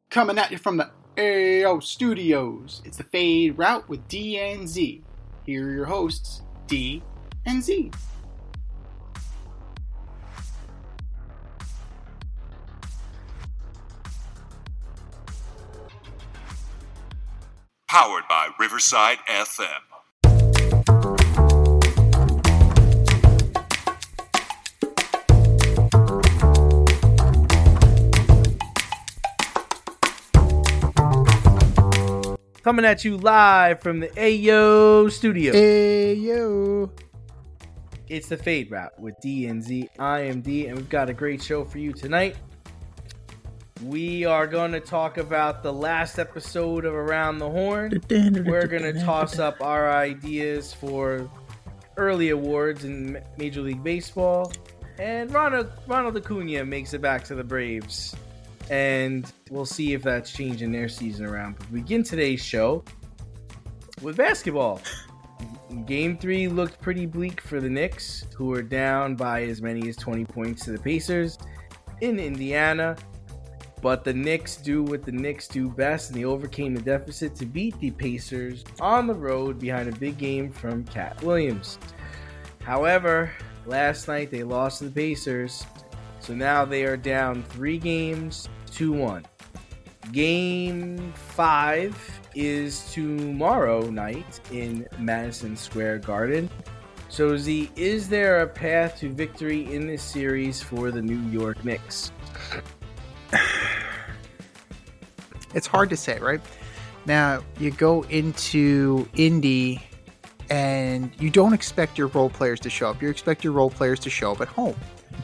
Coming at you from the AO Studios, it's the Fade Route with D and Z. Here are your hosts, D and Z. Powered by Riverside FM. Coming at you live from the AO Studio. Ayo. It's the Fade Route with D and Z. I am D, and we've got a great show for you tonight. We are going to talk about the last episode of Around the Horn. We're going to toss up our ideas for early awards in Major League Baseball. And Ronald Acuna makes it back to the Braves. And we'll see if that's changing their season around. But we begin today's show with basketball. Game 3 looked pretty bleak for the Knicks, who were down by as many as 20 points to the Pacers in Indiana. But the Knicks do what the Knicks do best, and they overcame the deficit to beat the Pacers on the road behind a big game from Cat Williams. However, last night they lost to the Pacers, so now they are down 3 games, 2-1. Game 5 is tomorrow night in Madison Square Garden. So Z, is there a path to victory in this series for the New York Knicks? It's hard to say, right? Now, you go into Indy and you don't expect your role players to show up. You expect your role players to show up at home.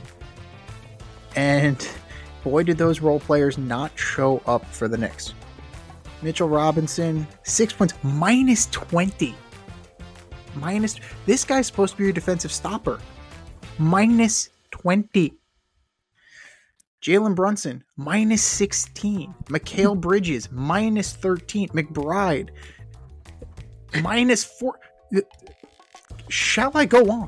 And boy, did those role players not show up for the Knicks. Mitchell Robinson, 6 points, minus 20. This guy's supposed to be your defensive stopper. Minus 20. Jalen Brunson, minus 16. Mikal Bridges, minus 13. McBride, minus 4. Shall I go on?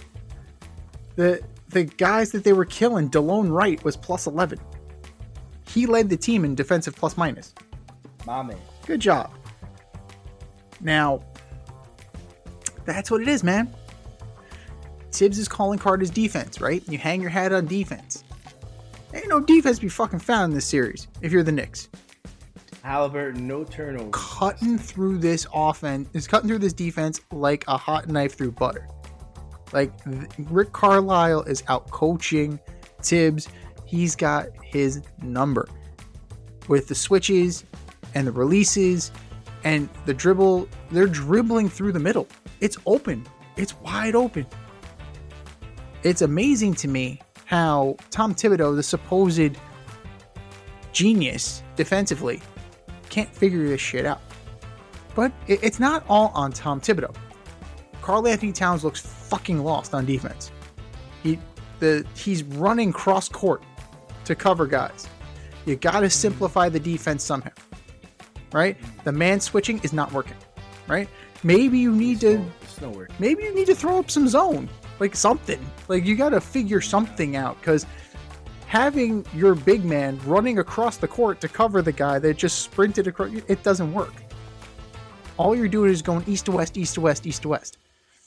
The guys that they were killing, Delone Wright was plus 11. He led the team in defensive plus minus. My man. Good job. Now, that's what it is, man. Tibbs' calling card is defense, right? You hang your hat on defense. Ain't no defense be fucking found in this series if you're the Knicks. Halliburton, no turnovers. Cutting through this defense like a hot knife through butter. Like, Rick Carlisle is out coaching Tibbs. He's got his number with the switches and the releases and the dribble. They're dribbling through the middle. It's open. It's wide open. It's amazing to me how Tom Thibodeau, the supposed genius defensively, can't figure this shit out. But it's not all on Tom Thibodeau. Karl Anthony Towns looks fucking lost on defense. He's running cross court to cover guys. You gotta simplify the defense somehow, right? The man switching is not working, right? Maybe you need to throw up some zone, like something. Like, you gotta figure something out, because having your big man running across the court to cover the guy that just sprinted across, it doesn't work. All you're doing is going east to west, east to west, east to west.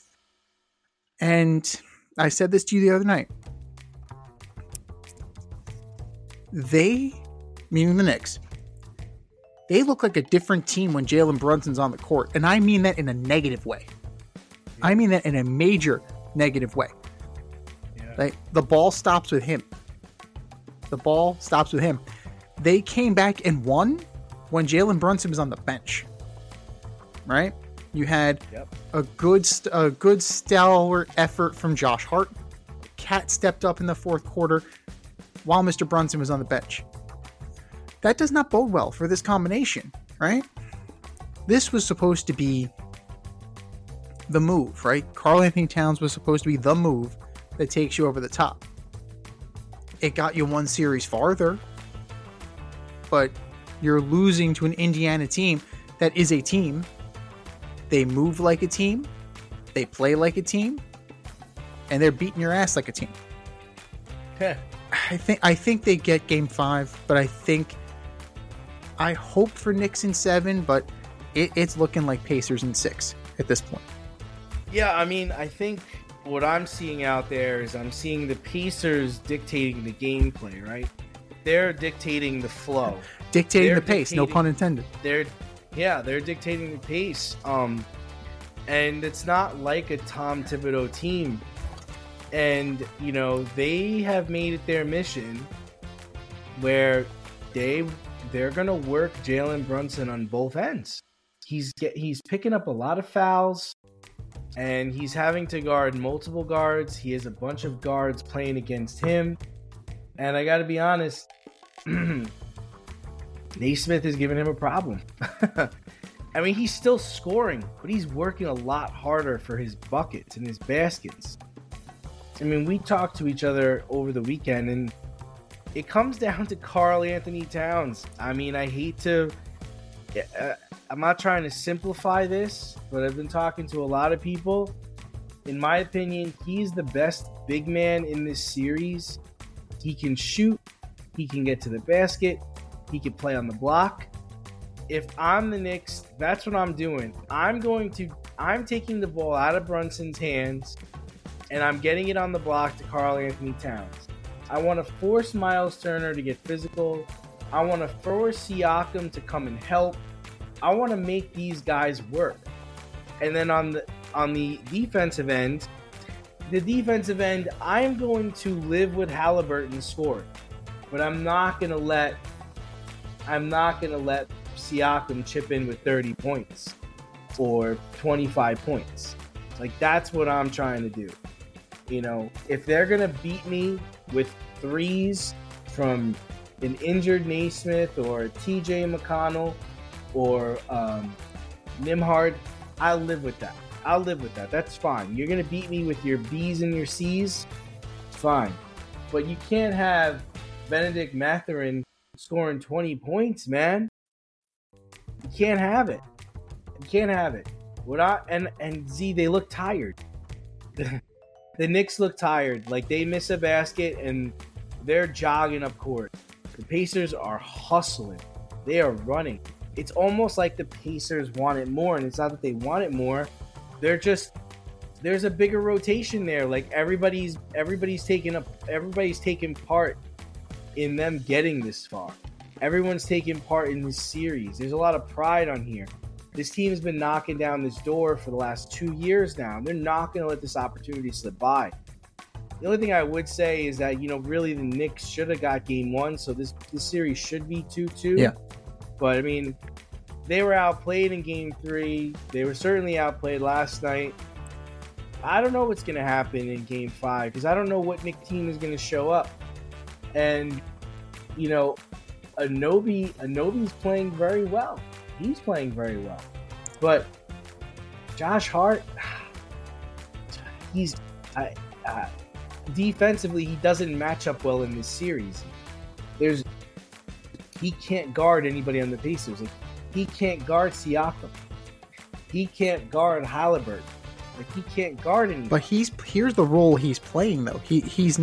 And I said this to you the other night. They, meaning the Knicks, they look like a different team when Jalen Brunson's on the court. And I mean that in a negative way. I mean that in a major negative way. Yeah. Like, the ball stops with him. They came back and won when Jalen Brunson was on the bench. Right? You had a good stalwart effort from Josh Hart. Cat stepped up in the fourth quarter while Mr. Brunson was on the bench. That does not bode well for this combination, right? This was supposed to be the move, right? Karl Anthony Towns was supposed to be the move that takes you over the top. It got you one series farther, but you're losing to an Indiana team that is a team. They move like a team, they play like a team, and they're beating your ass like a team. Yeah. I think they get Game 5, but I think I hope for Knicks in 7, but it's looking like Pacers in 6 at this point. Yeah, I mean, I think what I'm seeing out there is I'm seeing the Pacers dictating the gameplay, right? They're dictating the flow. Dictating the pace, no pun intended. They're dictating the pace. And it's not like a Tom Thibodeau team. And, you know, they have made it their mission where they're going to work Jalen Brunson on both ends. He's picking up a lot of fouls, and he's having to guard multiple guards. He has a bunch of guards playing against him. And I got to be honest, Naismith is giving him a problem. I mean, he's still scoring, but he's working a lot harder for his buckets and his baskets. I mean, we talked to each other over the weekend, and it comes down to Karl Anthony Towns. I mean, I hate to... I'm not trying to simplify this, but I've been talking to a lot of people. In my opinion, he's the best big man in this series. He can shoot. He can get to the basket. He can play on the block. If I'm the Knicks, that's what I'm doing. I'm taking the ball out of Brunson's hands, and I'm getting it on the block to Karl Anthony Towns. I want to force Miles Turner to get physical. I want to force Siakam to come and help. I want to make these guys work. And then on the defensive end, I'm going to live with Halliburton score, but I'm not going to let Siakam chip in with 30 points or 25 points. Like, that's what I'm trying to do. You know, if they're going to beat me with threes from an injured Naismith or TJ McConnell or Nembhard, I'll live with that. That's fine. You're going to beat me with your B's and your C's? Fine. But you can't have Benedict Mathurin scoring 20 points, man. You can't have it. They look tired. The Knicks look tired. Like, they miss a basket and they're jogging up court. The Pacers are hustling. They are running. It's almost like the Pacers want it more, and it's not that they want it more. There's a bigger rotation there. Like, everybody's taking part in them getting this far. Everyone's taking part in this series. There's a lot of pride on here. This team's been knocking down this door for the last 2 years now. They're not going to let this opportunity slip by. The only thing I would say is that, you know, really the Knicks should have got game 1, so this series should be 2-2. Yeah. But, I mean, they were outplayed in game 3. They were certainly outplayed last night. I don't know what's going to happen in game 5 because I don't know what Knicks team is going to show up. And, you know, Anobi's playing very well. He's playing very well. But Josh Hart, defensively, he doesn't match up well in this series. He can't guard anybody on the Pacers. Like, he can't guard Siakam. He can't guard Halliburton. Like, he can't guard anybody. But here's the role he's playing though. He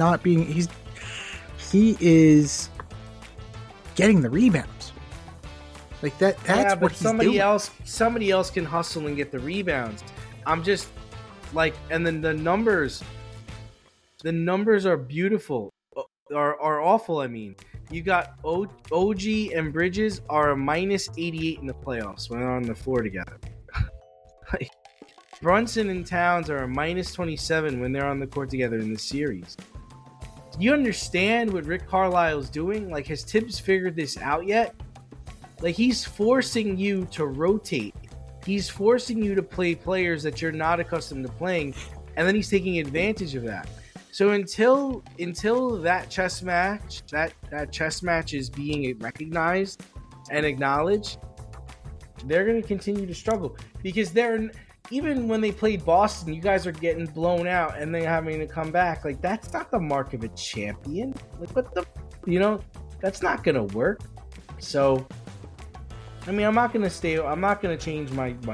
is getting the rebounds. Like that's what he's doing. Somebody else can hustle and get the rebounds. I'm just like, and then the numbers are beautiful, are awful. I mean, you got OG and Bridges are a minus 88 in the playoffs when they're on the floor together. Like, Brunson and Towns are a minus 27 when they're on the court together in this series. Do you understand what Rick Carlisle's doing? Like, has Tibbs figured this out yet? Like, he's forcing you to rotate. He's forcing you to play players that you're not accustomed to playing, and then he's taking advantage of that. So until that chess match is being recognized and acknowledged, they're going to continue to struggle because even when they played Boston, you guys are getting blown out and they're having to come back. Like, that's not the mark of a champion. Like, that's not going to work. So, I mean, I'm not going to change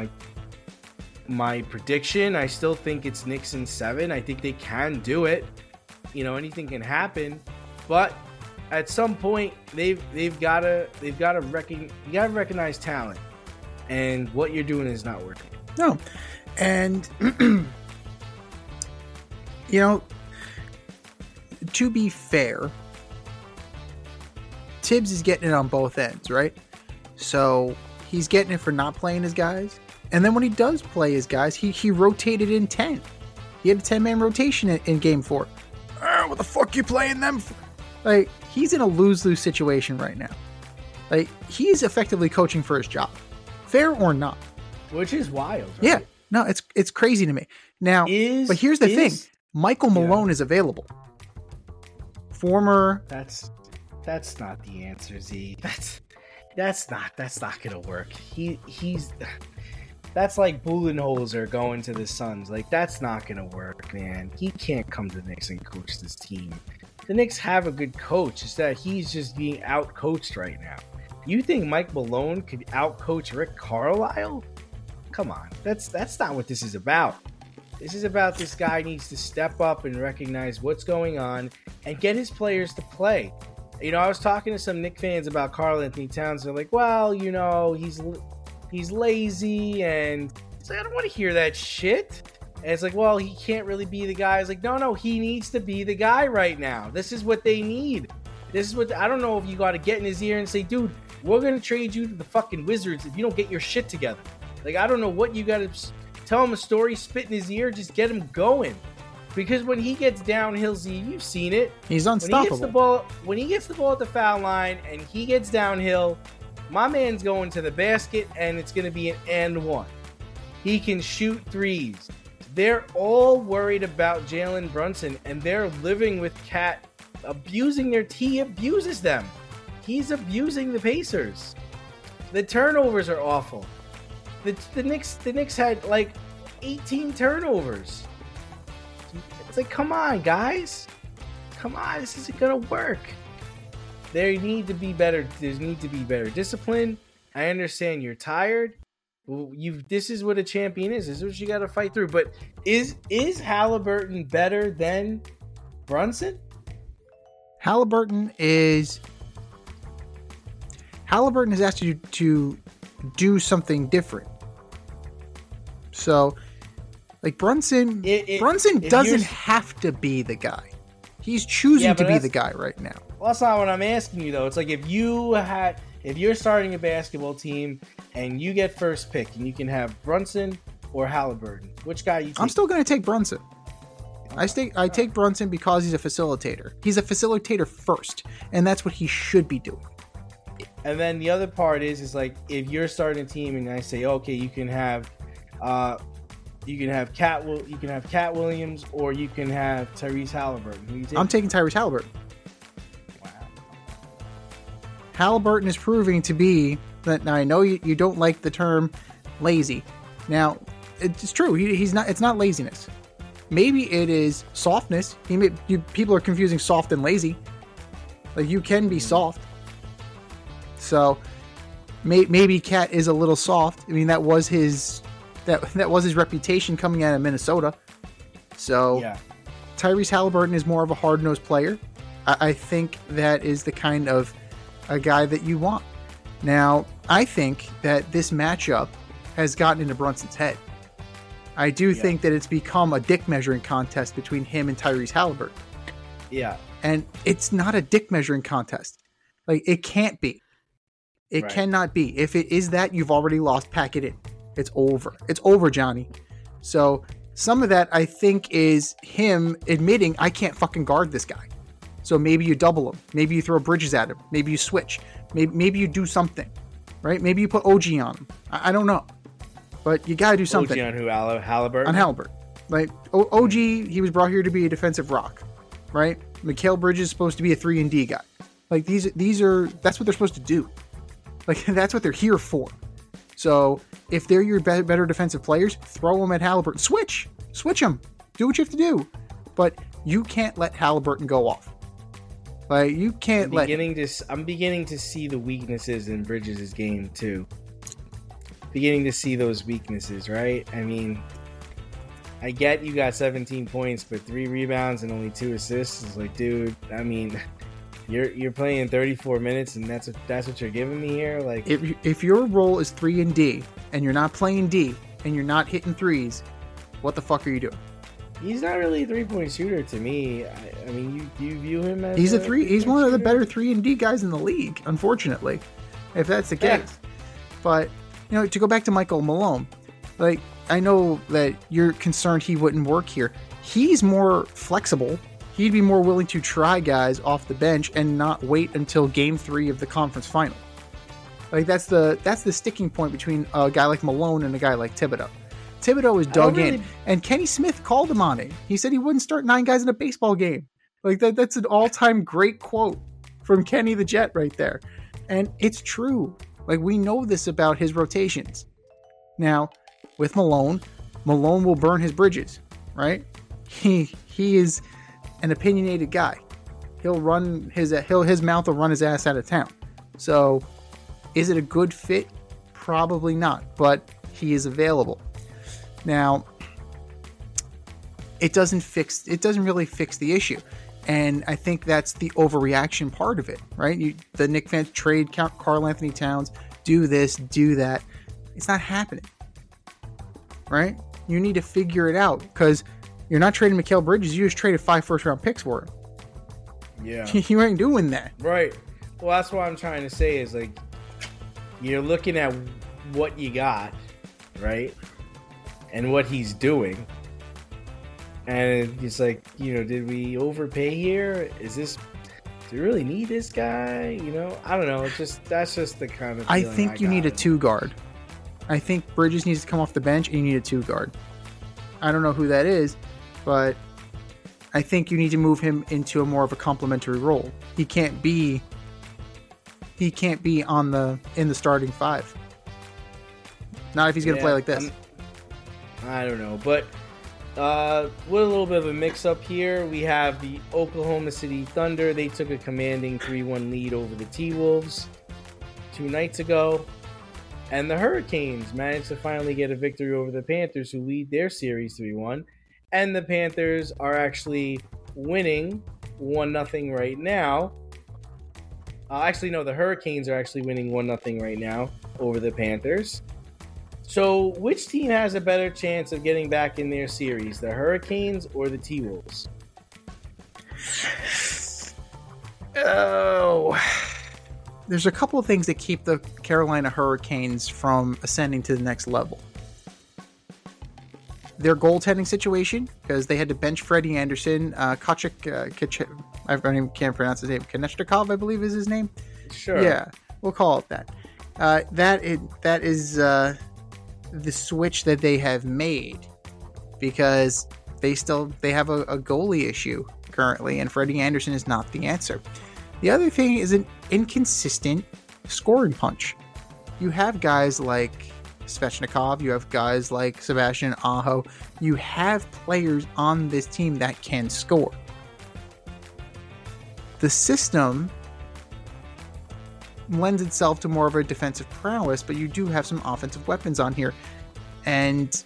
my prediction. I still think it's Knicks in 7. I think they can do it. You know, anything can happen. But at some point they've gotta recognize talent, and what you're doing is not working. No, and to be fair, Tibbs is getting it on both ends, right? So he's getting it for not playing his guys, and then when he does play his guys, he rotated in 10. He had a 10-man rotation in Game 4. What the fuck you playing them for? Like, he's in a lose-lose situation right now. Like, he's effectively coaching for his job, fair or not. Which is wild, right? Yeah, no, it's crazy to me. Now, but here's the thing: Michael Malone is available. Former. That's not the answer, Z. That's not gonna work. He's that's like Budenholzer going to the Suns. Like, that's not gonna work, man. He can't come to the Knicks and coach this team. The Knicks have a good coach. It's that he's just being out-coached right now. You think Mike Malone could out-coach Rick Carlisle? Come on. That's not what this is about. This is about this guy needs to step up and recognize what's going on and get his players to play. I was talking to some Knicks fans about Karl-Anthony Towns. They're like, well, he's lazy, and it's like, I don't want to hear that shit. And it's like, well, he can't really be the guy. It's like, no, he needs to be the guy right now. This is what they need. This is what, I don't know if you got to get in his ear and say, dude, we're going to trade you to the fucking Wizards if you don't get your shit together. Like, I don't know what you got to tell him a story, spit in his ear, just get him going. Because when he gets downhill, Z, you've seen it. He's unstoppable. When he gets the ball at the foul line and he gets downhill, my man's going to the basket and it's going to be an and one. He can shoot threes. They're all worried about Jalen Brunson, and they're living with Cat abusing their He abuses them. He's abusing the Pacers. The turnovers are awful. The Knicks had like 18 turnovers. It's like, come on, guys. Come on, this isn't gonna work. There need to be better. There needs to be better discipline. I understand you're tired. This is what a champion is. This is what you got to fight through. But is Halliburton better than Brunson? Halliburton is asked you to do something different. So, like Brunson doesn't have to be the guy. He's choosing to be the guy right now. Well, that's not what I'm asking you, though. It's like if you're starting a basketball team and you get first pick and you can have Brunson or Halliburton, which guy you take? I'm still going to take Brunson. I take Brunson because he's a facilitator. He's a facilitator first, and that's what he should be doing. And then the other part is like if you're starting a team and I say, okay, you can have Cat Williams or you can have Tyrese Halliburton. Who you take? I'm taking Tyrese Halliburton. Wow. Halliburton is proving to be that. Now I know you don't like the term lazy. Now it's true. He's not. It's not laziness. Maybe it is softness. People are confusing soft and lazy. Like you can be soft. So maybe Cat is a little soft. I mean that was his reputation coming out of Minnesota. So yeah. Tyrese Halliburton is more of a hard-nosed player. I think that is the kind of a guy that you want. Now, I think that this matchup has gotten into Brunson's head. I do think that it's become a dick measuring contest between him and Tyrese Halliburton. Yeah. And it's not a dick measuring contest. Like, it can't be. It cannot be. If it is that, you've already lost. Pack it in. It's over. It's over, Johnny. So some of that, I think, is him admitting, I can't fucking guard this guy. So maybe you double him. Maybe you throw Bridges at him. Maybe you switch. Maybe you do something. Right? Maybe you put OG on him. I don't know. But you got to do something. OG on who? Halliburton? On Halliburton. Like, OG, he was brought here to be a defensive rock. Right? Mikal Bridges is supposed to be a 3-and-D guy. Like, that's what they're supposed to do. Like, that's what they're here for. So, if they're your better defensive players, throw them at Halliburton. Switch them. Do what you have to do. But you can't let Halliburton go off. Like, you can't I'm beginning to see the weaknesses in Bridges' game, too. Beginning to see those weaknesses, right? I mean, I get you got 17 points, but 3 rebounds and only 2 assists. It's like, dude, I mean, You're playing 34 minutes, and that's what you're giving me here. Like, if your role is 3 and D, and you're not playing D, and you're not hitting threes, what the fuck are you doing? he's not really a 3-point shooter to me. I mean, you view him as he's a three. He's one of the shooter? better 3 and D guys in the league. Unfortunately, if that's the Yeah. case. But to go back to Michael Malone, like I know that you're concerned he wouldn't work here. He's more flexible. He'd be more willing to try guys off the bench and not wait until game 3 of the conference final. Like that's the sticking point between a guy like Malone and a guy like Thibodeau. Thibodeau is dug in, and Kenny Smith called him on it. He said he wouldn't start 9 guys in a baseball game. Like that's an all-time great quote from Kenny the Jet right there. And it's true. Like we know this about his rotations. Now, with Malone will burn his bridges, right? He is an opinionated guy. He'll run his mouth will run his ass out of town. So, is it a good fit? Probably not, but he is available. Now, it doesn't really fix the issue. And I think that's the overreaction part of it, right? The Knicks fans trade Karl Anthony Towns, do this, do that. It's not happening, right? You need to figure it out because you're not trading Mikal Bridges. You just traded 5 first-round picks for him. Yeah. You ain't doing that. Right. Well, that's what I'm trying to say is, like, you're looking at what you got, right? And what he's doing. And it's like, did we overpay here? Do we really need this guy? I don't know. That's just the kind of I think you need a 2 guard. I think Bridges needs to come off the bench and you need a 2 guard. I don't know who that is, but I think you need to move him into a more of a complementary role. He can't be in the starting 5. Not if he's going to play like this. I don't know, but with a little bit of a mix-up here, we have the Oklahoma City Thunder. They took a commanding 3-1 lead over the T-Wolves 2 nights ago. And the Hurricanes managed to finally get a victory over the Panthers, who lead their series 3-1. And the Panthers are actually winning 1-0 right now. The Hurricanes are actually winning 1-0 right now over the Panthers. So, which team has a better chance of getting back in their series, the Hurricanes or the T-Wolves? Oh, there's a couple of things that keep the Carolina Hurricanes from ascending to the next level. Their goaltending situation, because they had to bench Freddie Anderson, I can't pronounce his name. Konechnikov, I believe is his name. Sure. Yeah, we'll call it that. That is the switch that they have made, because they have a goalie issue currently, and Freddie Anderson is not the answer. The other thing is an inconsistent scoring punch. You have guys like Svechnikov, you have guys like Sebastian Aho, you have players on this team that can score. The system lends itself to more of a defensive prowess, but you do have some offensive weapons on here. And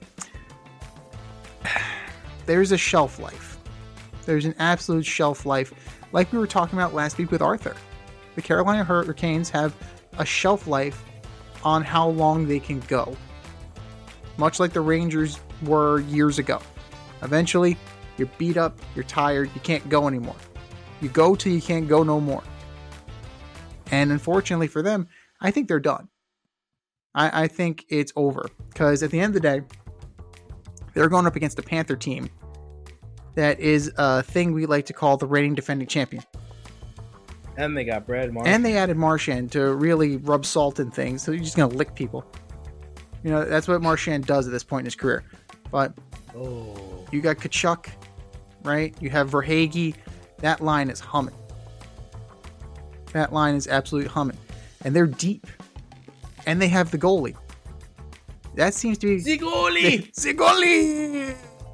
there's a shelf life. There's an absolute shelf life. Like we were talking about last week with Arthur. The Carolina Hurricanes have a shelf life on how long they can go. Much like the Rangers were years ago. Eventually, you're beat up, you're tired, you can't go anymore. You go till you can't go no more. And unfortunately for them, I think they're done. I think it's over. Because at the end of the day, they're going up against a Panther team that is a thing we like to call the reigning defending champion. And they got Brad Marchand. And they added Marchand to really rub salt in things. So he's just going to lick people. That's what Marchand does at this point in his career. But you got Kachuk, right? You have Verhaeghe. That line is humming. That line is absolutely humming. And they're deep. And they have the goalie. That seems to be... Zigoli! Zigoli!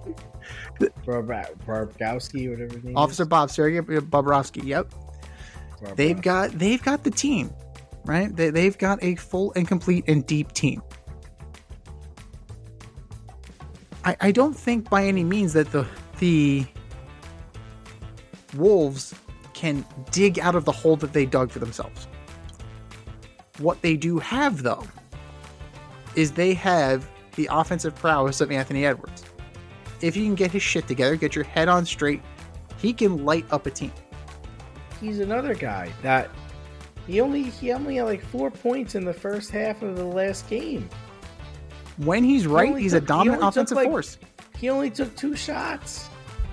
Bobrovsky, whatever his name Officer is. Bob, Sergei Bobrovsky, yep. They've got the team, right? They've got a full and complete and deep team. I don't think by any means that the Wolves can dig out of the hole that they dug for themselves. What they do have, though, is they have the offensive prowess of Anthony Edwards. If he can get his shit together, get your head on straight, he can light up a team. He's another guy that he only had like 4 points in the first half of the last game. When he's right, he's a dominant offensive force. He only took 2 shots.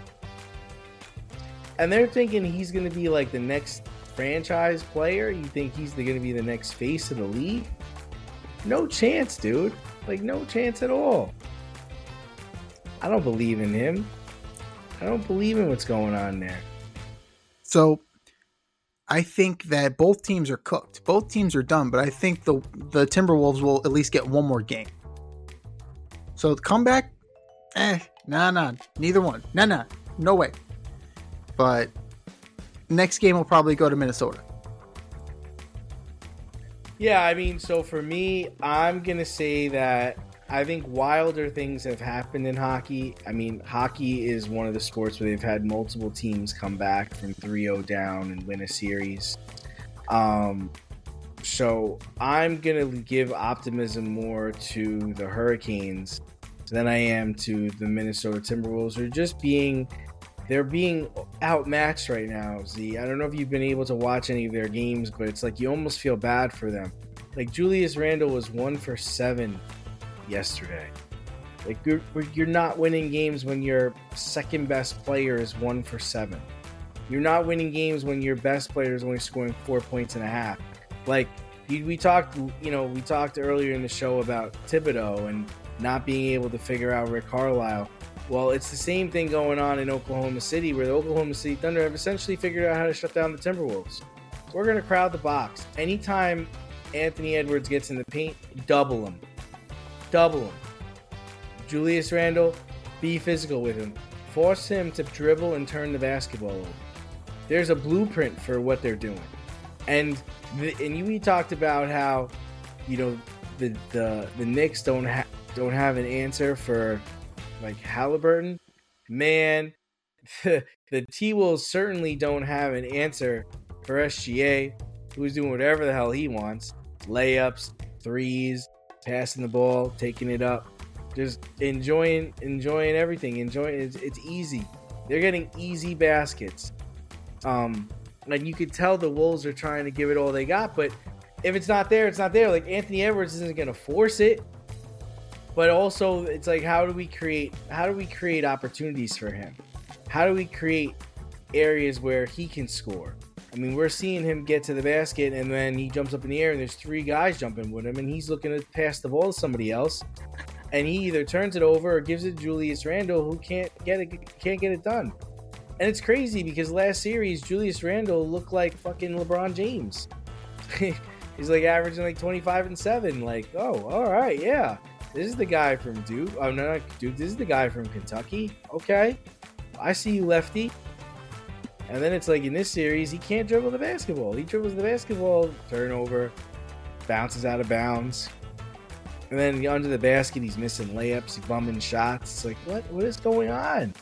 And they're thinking he's going to be like the next franchise player. You think he's going to be the next face of the league? No chance, dude. Like, no chance at all. I don't believe in him. I don't believe in what's going on there. So, I think that both teams are cooked. Both teams are done, but I think the Timberwolves will at least get one more game. So, the comeback? Nah. Neither one. Nah. No way. But next game will probably go to Minnesota. Yeah, I mean, so for me, I'm going to say that I think wilder things have happened in hockey. I mean, hockey is one of the sports where they've had multiple teams come back from 3-0 down and win a series. So I'm going to give optimism more to the Hurricanes than I am to the Minnesota Timberwolves. They're being outmatched right now, Z. I don't know if you've been able to watch any of their games, but it's like you almost feel bad for them. Like, Julius Randle was 1 for 7 yesterday. Like, you're not winning games when your second best player is 1 for 7. You're not winning games when your best player is only scoring 4 points and a half. Like, we talked earlier in the show about Thibodeau and not being able to figure out Rick Carlisle. Well, it's the same thing going on in Oklahoma City, where the Oklahoma City Thunder have essentially figured out how to shut down the Timberwolves. So we're going to crowd the box. Anytime Anthony Edwards gets in the paint, double him. Julius Randle, be physical with him. Force him to dribble and turn the basketball over. There's a blueprint for what they're doing. And we talked about how, the Knicks don't have an answer for, like, Halliburton. Man, the T-Wolves certainly don't have an answer for SGA, who's doing whatever the hell he wants. Layups, threes, passing the ball, taking it up, just enjoying everything. It's easy. They're getting easy baskets. And you could tell the Wolves are trying to give it all they got, but if it's not there, it's not there. Like, Anthony Edwards isn't going to force it. But also, it's like, how do we create opportunities for him? How do we create areas where he can score? I mean, we're seeing him get to the basket, and then he jumps up in the air, and there's 3 guys jumping with him, and he's looking to pass the ball to somebody else, and he either turns it over or gives it to Julius Randle, who can't get it done. And it's crazy because last series, Julius Randle looked like fucking LeBron James. He's like averaging like 25 and 7. Like, oh, all right, yeah. This is the guy from Duke. Oh, no, not Duke. This is the guy from Kentucky. Okay. I see you, lefty. And then it's like in this series, he can't dribble the basketball. He dribbles the basketball, turnover, bounces out of bounds. And then under the basket, he's missing layups, he's bumming shots. It's like, what is going on?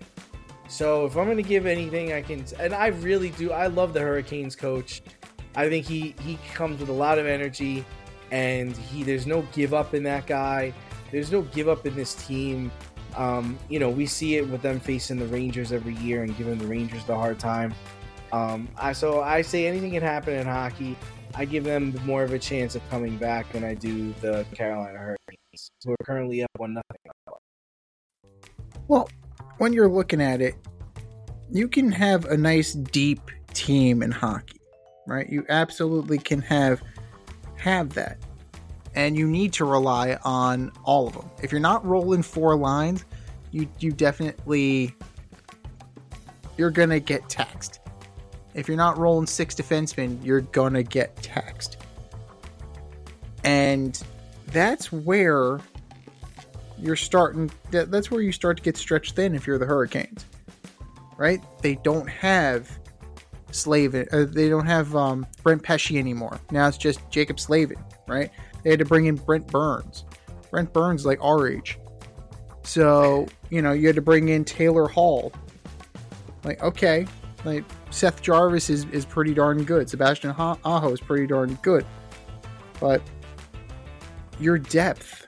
So if I'm going to give anything, I can, and I really do, I love the Hurricanes coach. I think he comes with a lot of energy, and there's no give up in that guy. There's no give up in this team. We see it with them facing the Rangers every year and giving the Rangers the hard time. So I say anything can happen in hockey. I give them more of a chance of coming back than I do the Carolina Hurricanes. So we're currently up 1-0. Well, when you're looking at it, you can have a nice deep team in hockey, right? You absolutely can have that. And you need to rely on all of them. If you're not rolling 4 lines, you definitely, you're going to get taxed. If you're not rolling 6 defensemen, you're going to get taxed. And that's where that's where you start to get stretched thin if you're the Hurricanes, right? They don't have Slavin. They don't have Brent Pesce anymore. Now it's just Jacob Slavin, right? They had to bring in Brent Burns. Brent Burns is like our age. So, you had to bring in Taylor Hall. Like, okay. Like, Seth Jarvis is pretty darn good. Sebastian Aho is pretty darn good. But your depth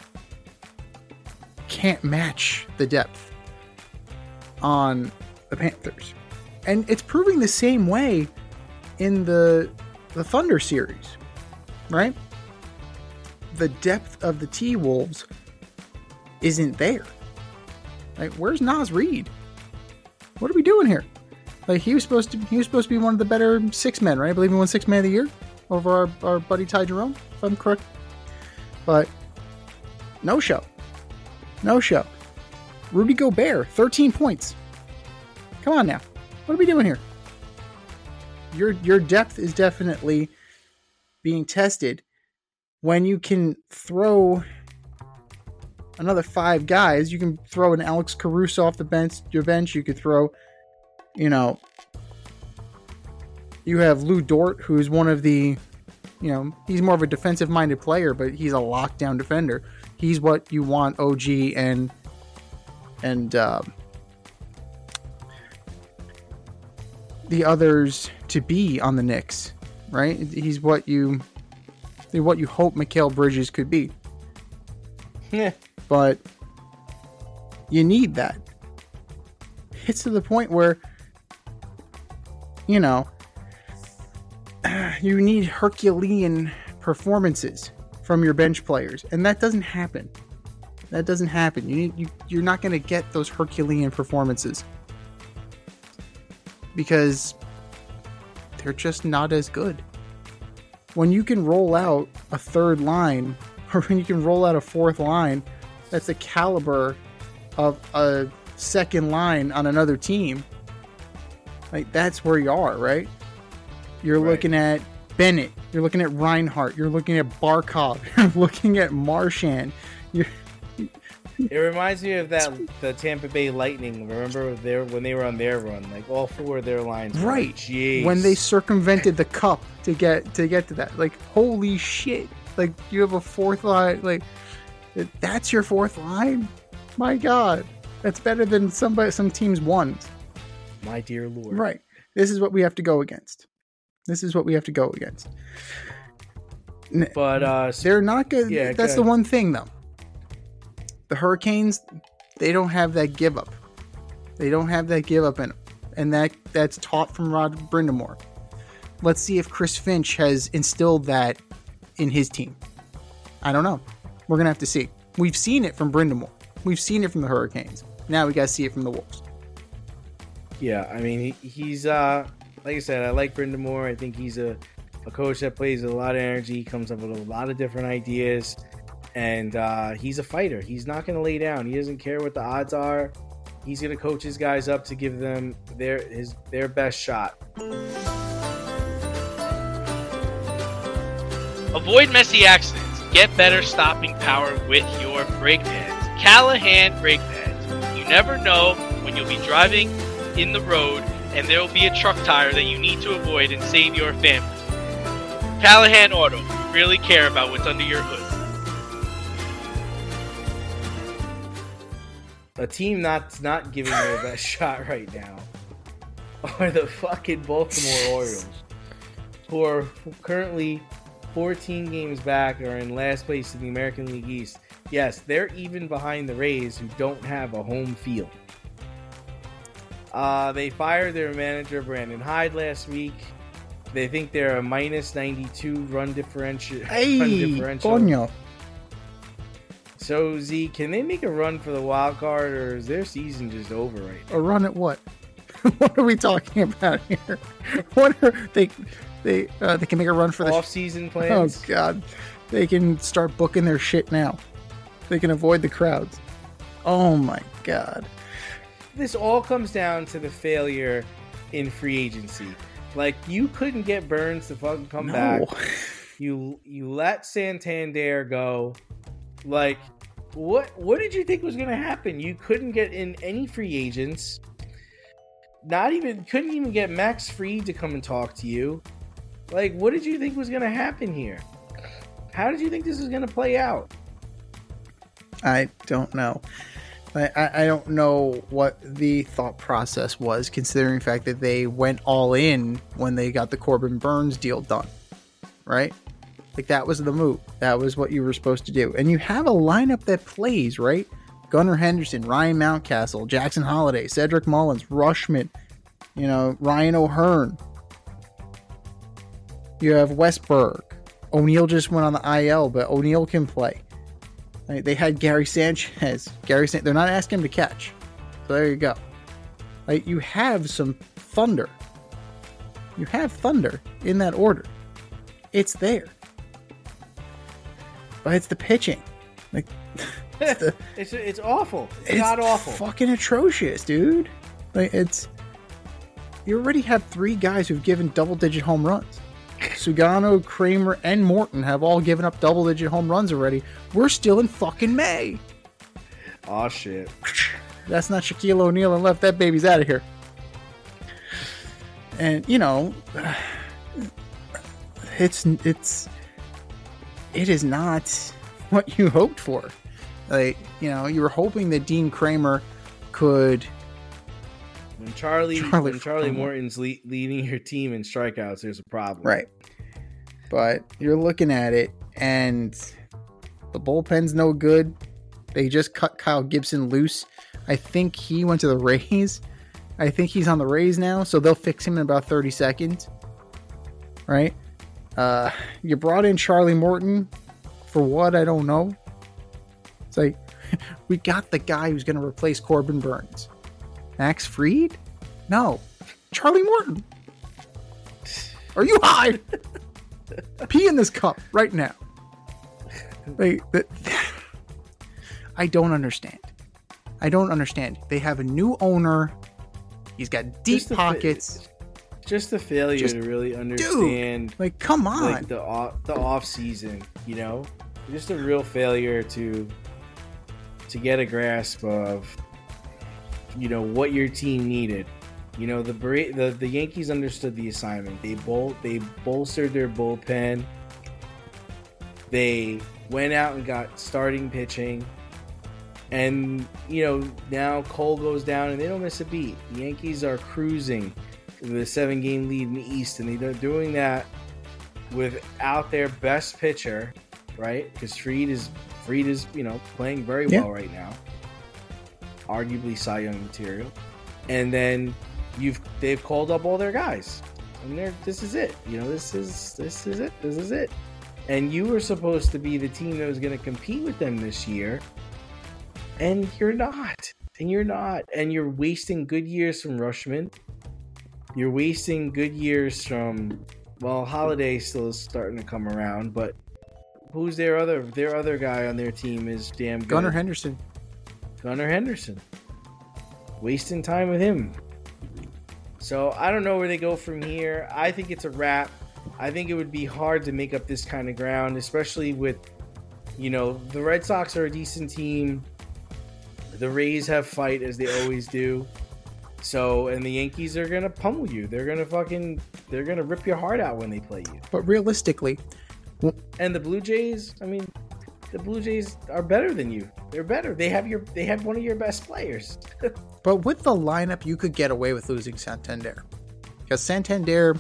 can't match the depth on the Panthers. And it's proving the same way in the Thunder series, right? The depth of the T-Wolves isn't there. Like, where's Naz Reid? What are we doing here? Like, he was supposed to be one of the better six men, right? I believe he won Sixth Man of the Year over our buddy Ty Jerome, if I'm correct. But no show. Rudy Gobert, 13 points. Come on now. What are we doing here? Your depth is definitely being tested when you can throw another 5 guys. You can throw an Alex Caruso off your bench. You could throw, you have Lou Dort, who's one of the, he's more of a defensive-minded player, but he's a lockdown defender. He's what you want OG and the others to be on the Knicks, right? He's what you hope Mikal Bridges could be. Yeah. But you need that. It's to the point where, you need Herculean performances from your bench players, and that doesn't happen. You're not going to get those Herculean performances because they're just not as good. When you can roll out a third line, or when you can roll out a fourth line that's the caliber of a second line on another team, like, that's where you are, right? You're looking at Bennett, you're looking at Reinhart, you're looking at Barkov, you're looking at Marchand. It reminds me of the Tampa Bay Lightning. Remember when they were on their run, like all 4 of their lines. Right. Jeez. When they circumvented the cup to get to that. Like, holy shit. Like, you have a fourth line. Like, that's your fourth line? My God. That's better than some teams' ones. My dear Lord. Right. This is what we have to go against. But they're not good. Yeah, that's the one thing, though. The Hurricanes, they don't have that give up. They don't have that give up in them. And that's taught from Rod Brind'Amour. Let's see if Chris Finch has instilled that in his team. I don't know. We're going to have to see. We've seen it from Brind'Amour. We've seen it from the Hurricanes. Now we got to see it from the Wolves. Yeah, I mean, he's like I said, I like Brind'Amour. I think he's a coach that plays with a lot of energy, comes up with a lot of different ideas. And he's a fighter. He's not going to lay down. He doesn't care what the odds are. He's going to coach his guys up to give them their best shot. Avoid messy accidents. Get better stopping power with your brake pads. Callahan brake pads. You never know when you'll be driving in the road and there will be a truck tire that you need to avoid and save your family. Callahan Auto. We really care about what's under your hood. A team that's not giving their best shot right now are the fucking Baltimore Orioles, who are currently 14 games back, are in last place in the American League East. Yes, they're even behind the Rays, who don't have a home field. They fired their manager, Brandon Hyde, last week. They think they're a minus 92 run differential. Coño. So, Z, can they make a run for the wild card, or is their season just over right now? A run at what? What are we talking about here? What are they can make a run for the off-season plans? Oh God, they can start booking their shit now. They can avoid the crowds. Oh my God. This all comes down to the failure in free agency. Like, you couldn't get Burns to fucking come back. You let Santander go. Like, what did you think was going to happen? You couldn't get in any free agents. Couldn't even get Max Fried to come and talk to you. Like, what did you think was going to happen here? How did you think this was going to play out? I don't know. I don't know what the thought process was, considering the fact that they went all in when they got the Corbin Burns deal done, right? Like, that was the move. That was what you were supposed to do. And you have a lineup that plays, right? Gunnar Henderson, Ryan Mountcastle, Jackson Holliday, Cedric Mullins, Rushman, Ryan O'Hearn. You have Westberg. O'Neal just went on the IL, but O'Neal can play. Right? They had Gary Sanchez. They're not asking him to catch. So there you go. Right? You have some thunder. You have thunder in that order. It's there. But it's the pitching. Like, it's awful. It's not awful. Fucking atrocious, dude. Like, you already have 3 guys who've given double-digit home runs. Sugano, Kramer, and Morton have all given up double-digit home runs already. We're still in fucking May. Aw, shit. That's not Shaquille O'Neal and left. That baby's out of here. And, it is not what you hoped for. Like, you were hoping that Dean Kramer could... When Charlie Morton's leading your team in strikeouts, there's a problem. Right. But you're looking at it, and the bullpen's no good. They just cut Kyle Gibson loose. I think he went to the Rays. I think he's on the Rays now, so they'll fix him in about 30 seconds. Right? You brought in Charlie Morton for what? I don't know. It's like, we got the guy who's going to replace Corbin Burns. Max Fried? No. Charlie Morton. Are you high? Pee in this cup right now. I don't understand. They have a new owner. He's got deep pockets. Just a failure to really understand. Dude, like, come on. Like the off season, Just a real failure to get a grasp of what your team needed. The Yankees understood the assignment. They bolstered their bullpen. They went out and got starting pitching. And, now Cole goes down and they don't miss a beat. The Yankees are cruising with a 7-game lead in the East, and they're doing that without their best pitcher, right? Because Fried is playing very well right now. Arguably Cy Young material. And then they've called up all their guys. And this is it. This is it. And you were supposed to be the team that was going to compete with them this year. And you're not. And you're wasting good years from Rushman. You're wasting good years from, Holiday still is starting to come around, but who's their other guy on their team is damn good. Gunnar Henderson. Wasting time with him. So I don't know where they go from here. I think it's a wrap. I think it would be hard to make up this kind of ground, especially with, the Red Sox are a decent team. The Rays have fight as they always do. So, and the Yankees are going to pummel you. They're going to rip your heart out when they play you. But realistically. And the Blue Jays, the Blue Jays are better than you. They're better. They have one of your best players. But with the lineup, you could get away with losing Santander. Because Santander,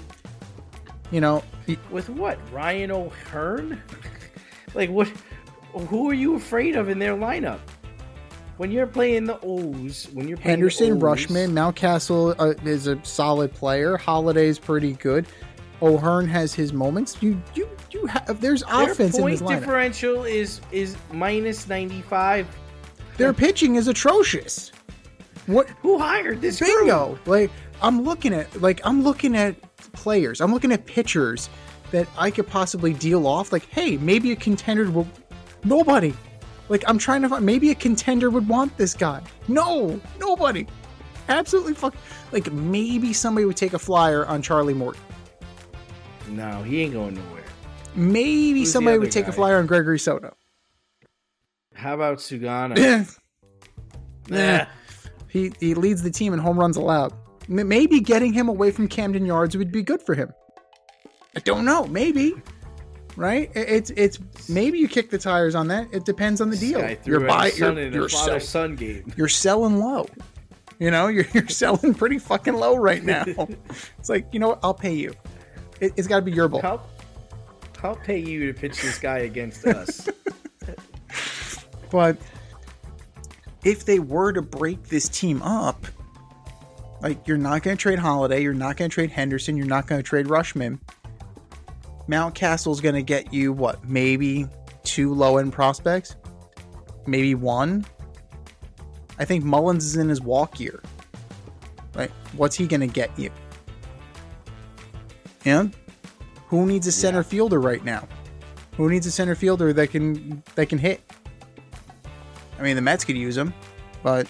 with what? Ryan O'Hearn? Like, what? Who are you afraid of in their lineup? When you're playing the O's, Henderson, Rushman, Mountcastle is a solid player. Holiday's pretty good. O'Hearn has his moments. You have there's offense in this lineup. Their point differential is minus 95. Their pitching is atrocious. What? Who hired this? Bingo! Crew? I'm looking at players. I'm looking at pitchers that I could possibly deal off. Like, hey, maybe a contender will. Nobody. I'm trying to find, maybe a contender would want this guy. No, nobody. Absolutely maybe somebody would take a flyer on Charlie Morton. No, he ain't going nowhere. Maybe Who's somebody would take a flyer on Gregory Soto. How about Sugano? Nah. He leads the team in home runs allowed. Maybe getting him away from Camden Yards would be good for him. I don't know. Maybe. right? It's maybe you kick the tires on that. It depends on the deal. You're son game. You're selling low. You're selling pretty fucking low right now. It's like, you know what? I'll pay you. It's got to be your ball. I'll pay you to pitch this guy against us. But if they were to break this team up, like, you're not going to trade Holiday, you're not going to trade Henderson, you're not going to trade Rushman. Mountcastle's going to get you, what, maybe 2 low-end prospects? Maybe 1? I think Mullins is in his walk year. Like, what's he going to get you? And who needs a center fielder right now? Who needs a center fielder that can hit? I mean, the Mets could use him, but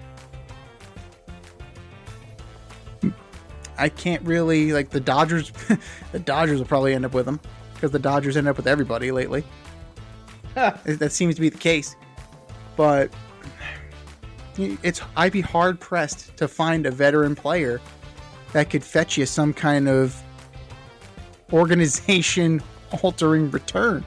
I can't really, like, the Dodgers. The Dodgers will probably end up with him because the Dodgers end up with everybody lately. That seems to be the case. But I'd be hard pressed to find a veteran player that could fetch you some kind of organization altering return.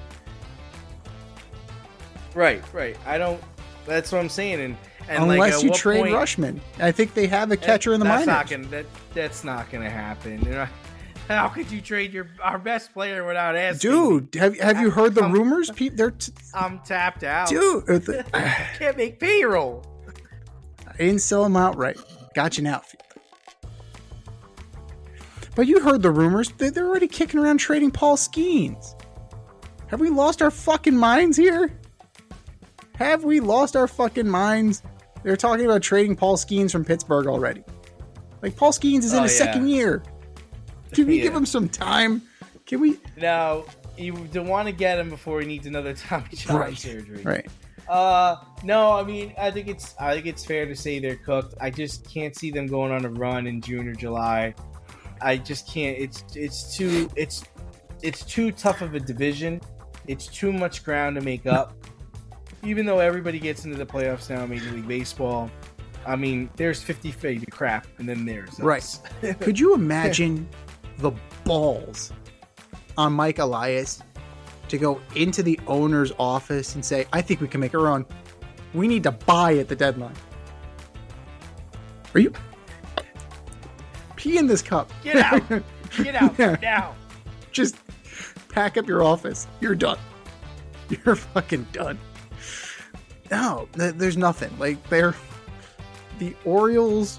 Right. That's what I'm saying. And unless like, you trade Rushman, I think they have a catcher in the minors. That's not gonna happen. How could you trade our best player without asking? Dude, have you heard the rumors? I'm tapped out. Dude, I can't make payroll. I didn't sell him outright. Got you an outfield. But you heard the rumors. They're already kicking around trading Paul Skeens. Have we lost our fucking minds here? Have we lost our fucking minds? They're talking about trading Paul Skeens from Pittsburgh already. Like, Paul Skeens is in his second year. Can we give him some time? Can we? No, you don't want to get him before he needs another Tommy John surgery. Right. No, I mean, I think it's fair to say they're cooked. I just can't see them going on a run in June or July. I just can't. It's too tough of a division. It's too much ground to make up. Even though everybody gets into the playoffs now in Major League Baseball, I mean, there's 50-50 crap, and then there's us. Right. Could you imagine the balls on Mike Elias to go into the owner's office and say, I think we can make a run. We need to buy at the deadline. Are you? Pee in this cup. Get out. Get out Yeah. now. Just pack up your office. You're done. You're fucking done. No, there's nothing. Like, the Orioles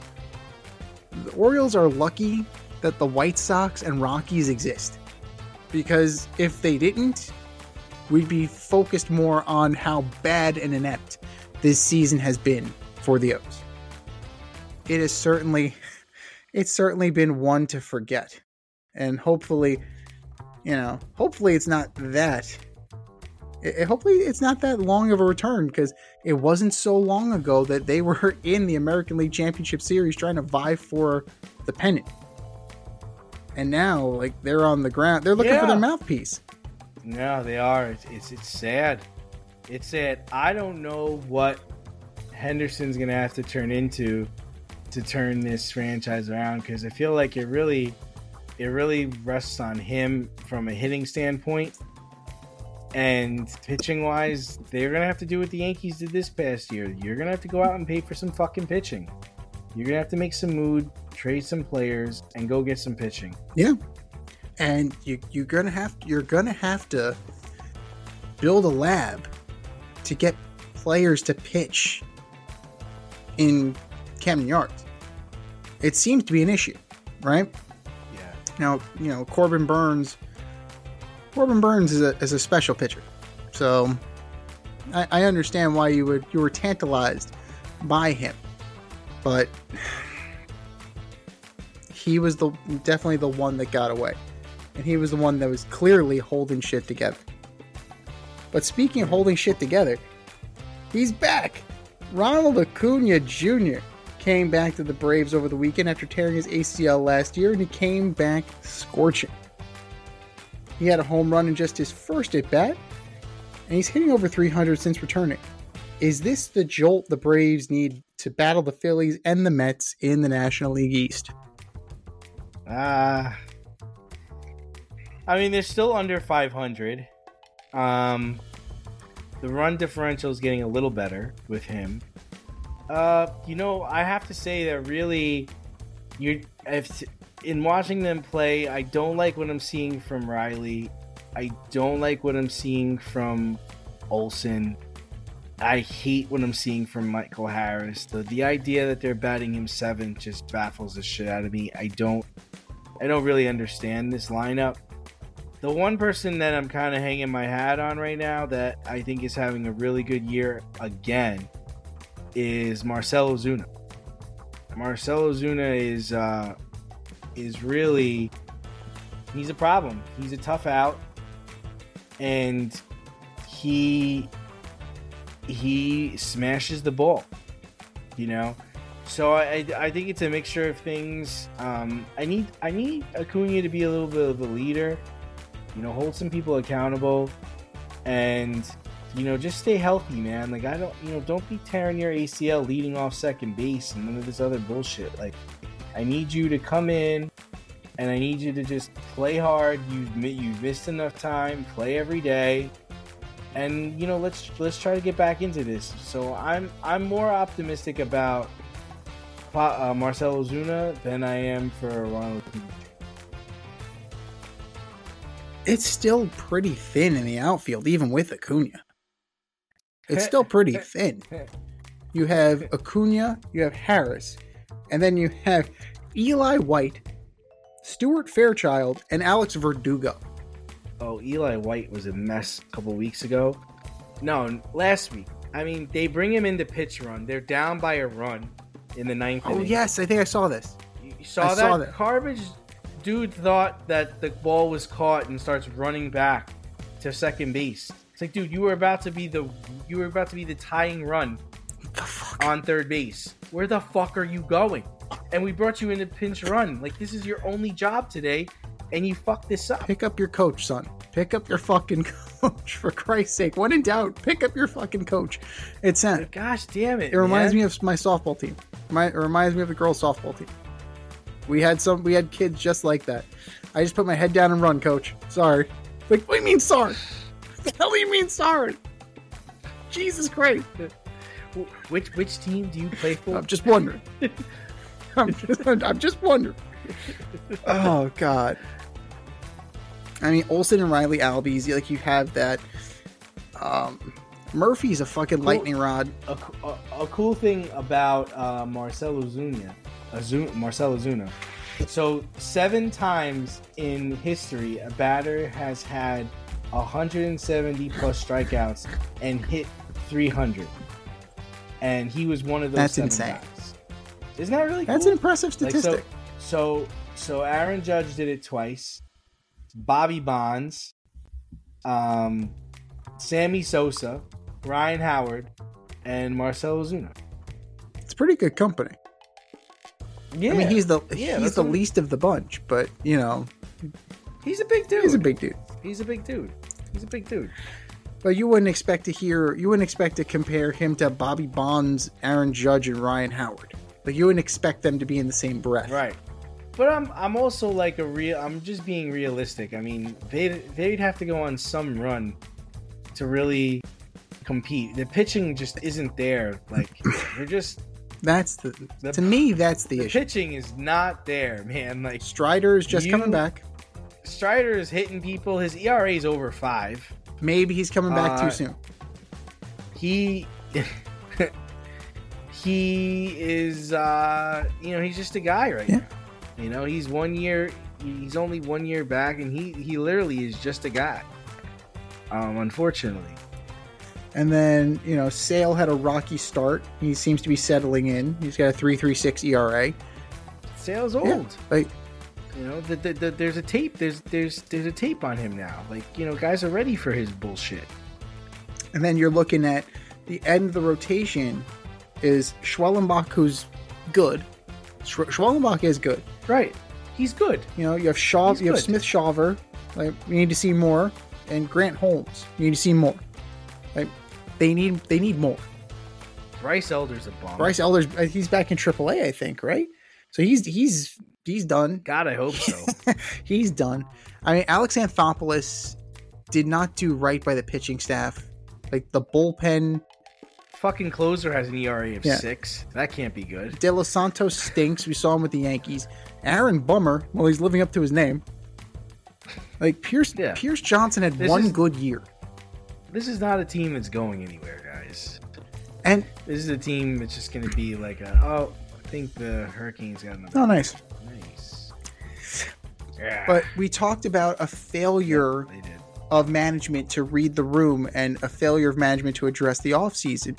are lucky that the White Sox and Rockies exist. Because if they didn't, we'd be focused more on how bad and inept this season has been for the O's. It's certainly been one to forget. And hopefully it's not that. Hopefully it's not that long of a return, because it wasn't so long ago that they were in the American League Championship Series trying to vie for the pennant. And now, like, they're on the ground. They're looking for their mouthpiece. No, they are. It's sad. It's sad. I don't know what Henderson's going to have to turn into to turn this franchise around, because I feel like it really rests on him from a hitting standpoint. And pitching-wise, they're going to have to do what the Yankees did this past year. You're going to have to go out and pay for some fucking pitching. You're going to have to make some mood, trade some players, and go get some pitching. Yeah. And you're going to have to build a lab to get players to pitch in Camden Yards. It seems to be an issue, right? Yeah. Now, Corbin Burns is a special pitcher, so I understand why you were tantalized by him, but he was definitely the one that got away, and he was the one that was clearly holding shit together. But speaking of holding shit together, he's back. Ronald Acuna Jr. came back to the Braves over the weekend after tearing his ACL last year, and he came back scorching. He had a home run in just his first at-bat, and he's hitting over 300 since returning. Is this the jolt the Braves need to battle the Phillies and the Mets in the National League East? I mean, they're still under 500. The run differential is getting a little better with him. I have to say that really, in watching them play, I don't like what I'm seeing from Riley. I don't like what I'm seeing from Olsen. I hate what I'm seeing from Michael Harris. The idea that they're batting him 7th just baffles the shit out of me. I don't really understand this lineup. The one person that I'm kind of hanging my hat on right now that I think is having a really good year again is Marcell Ozuna. Marcell Ozuna is really, he's a problem. He's a tough out, and he smashes the ball, So I think it's a mixture of things. I need Acuna to be a little bit of a leader, hold some people accountable, and just stay healthy, man. Like, don't be tearing your ACL leading off second base and none of this other bullshit. Like, I need you to come in, and I need you to just play hard. You've missed enough time. Play every day, and let's try to get back into this. So I'm more optimistic about Marcell Ozuna than I am for Ronald Acuna. It's still pretty thin in the outfield, even with Acuna. It's still pretty thin. You have Acuna, you have Harris, and then you have Eli White, Stuart Fairchild, and Alex Verdugo. Oh, Eli White was a mess a couple weeks ago. No, last week. I mean, they bring him in to pitch run. They're down by a run in the 9th inning. Oh, yes, I think I saw this. You saw that? Garbage dude thought that the ball was caught and starts running back to second base. It's like, dude, you were about to be the tying run on third base. Where the fuck are you going? And we brought you in to pinch run. Like, this is your only job today, and you fucked this up. Pick up your coach, son. Pick up your fucking coach, for Christ's sake. When in doubt, pick up your fucking coach. It's sent. Gosh damn it. It reminds me of my softball team. It reminds me of the girls' softball team. We had kids just like that. I just put my head down and run, coach. Sorry. Like, what do you mean sorry? What the hell do you mean sorry? Jesus Christ. Which team do you play for? I'm just wondering. I'm just wondering. Oh, God. I mean, Olsen and Riley Albies, like, you have that. Murphy's a fucking lightning rod. A cool thing about Marcell Ozuna. So 7 times in history, a batter has had 170 plus strikeouts and hit 300. And he was one of those. That's 7 insane. guys. Isn't that really cool? That's an impressive statistic. Like, so Aaron Judge did it twice. Bobby Bonds, Sammy Sosa, Ryan Howard, and Marcell Ozuna. It's pretty good company. Yeah, I mean, he's the least of the bunch, but he's a big dude. He's a big dude. But you wouldn't expect to compare him to Bobby Bonds, Aaron Judge, and Ryan Howard. Like, you wouldn't expect them to be in the same breath. Right. But I'm also like I'm just being realistic. I mean, they'd have to go on some run to really compete. The pitching just isn't there. Like, they're just. To me, that's the issue. Pitching is not there, man. Like, Strider is just coming back. Strider is hitting people. His ERA is over 5. Maybe he's coming back too soon. He is, he's just a guy right now. He's only 1 year back, and he literally is just a guy. Unfortunately. And then, Sale had a rocky start. He seems to be settling in. He's got a 3.36 ERA. Sale's old. Yeah, there's a tape. There's a tape on him now. Guys are ready for his bullshit. And then you're looking at the end of the rotation is Schwellenbach, who's good. Schwellenbach is good. Right. He's good. You have you have Smith Shawver. Like, we need to see more. And Grant Holmes. You need to see more. Like, they need more. Bryce Elder's a bomb. Bryce Elder's he's back in AAA, I think, right? So he's He's done. God, I hope so. He's done. I mean, Alex Anthopoulos did not do right by the pitching staff. Like, the bullpen. Fucking closer has an ERA of Yeah. 6. That can't be good. De Los Santos stinks. We saw him with the Yankees. Aaron Bummer, well, he's living up to his name. Like, Pierce Johnson had one good year. This is not a team that's going anywhere, guys. And this is a team that's just going to be like, I think the Hurricanes got another. Oh, nice. Nice. Yeah. But we talked about a failure They did. of management to read the room and a failure of management to address the offseason.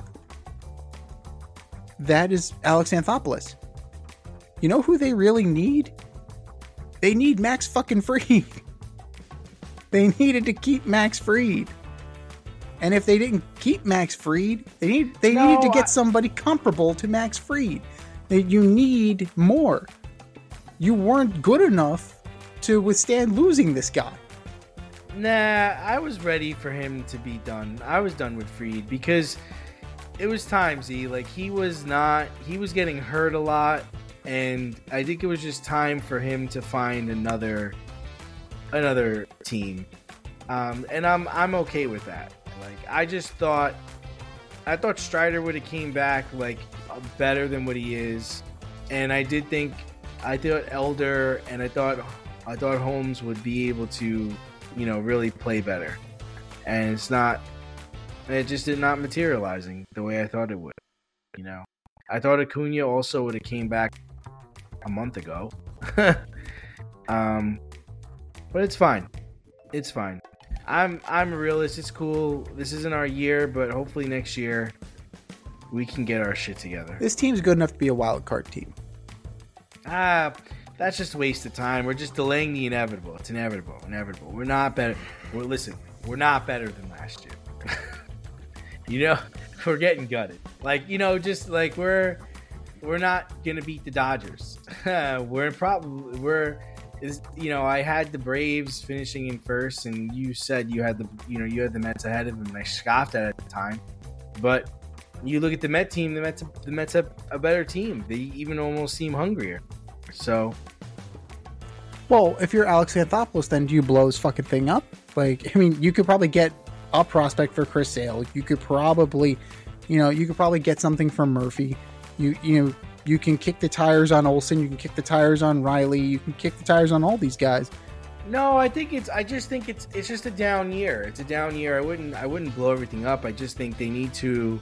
That is Alex Anthopoulos. You know who they really need? They need Max fucking Fried. They needed to keep Max Fried. And if they didn't keep Max Fried, they needed to get somebody comparable to Max Fried. You need more. You weren't good enough to withstand losing this guy. Nah, I was ready for him to be done. I was done with Fried because it was time, Z. Like, he was getting hurt a lot, and I think it was just time for him to find another team. And I'm okay with that. Like, I thought Strider would have came back like better than what he is, and I thought Elder and I thought Holmes would be able to, really play better, and it just did not materializing the way I thought it would. I thought Acuna also would have came back a month ago. But it's fine. It's fine. I'm a realist. It's cool. This isn't our year, but hopefully next year we can get our shit together. This team's good enough to be a wild card team. That's just a waste of time. We're just delaying the inevitable. It's inevitable. We're not better. We're not better than last year. We're getting gutted. Like, just like we're not gonna beat the Dodgers. I had the Braves finishing in first, and you said you had the Mets ahead of them, and I scoffed at it at the time. But you look at the Met team, the Mets have a better team. They even almost seem hungrier. So, well, if you're Alex Anthopoulos, then do you blow this fucking thing up? Like, I mean, you could probably get a prospect for Chris Sale. You could probably, get something from Murphy. You can kick the tires on Olsen. You can kick the tires on Riley. You can kick the tires on all these guys. No, I just think it's just a down year. It's a down year. I wouldn't blow everything up. I just think they need to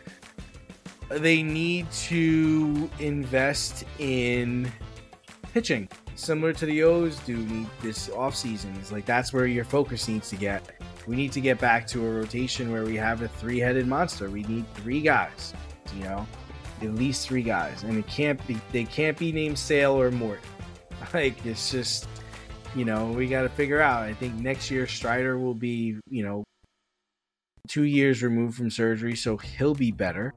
invest in pitching, similar to the O's do this offseason. It's like that's where your focus needs to get. We need to get back to a rotation where we have a 3-headed monster. We need 3 guys, at least 3 guys, and they can't be named Sale or Morton. Like, it's just, we got to figure out. I think next year Strider will be, 2 years removed from surgery, so he'll be better.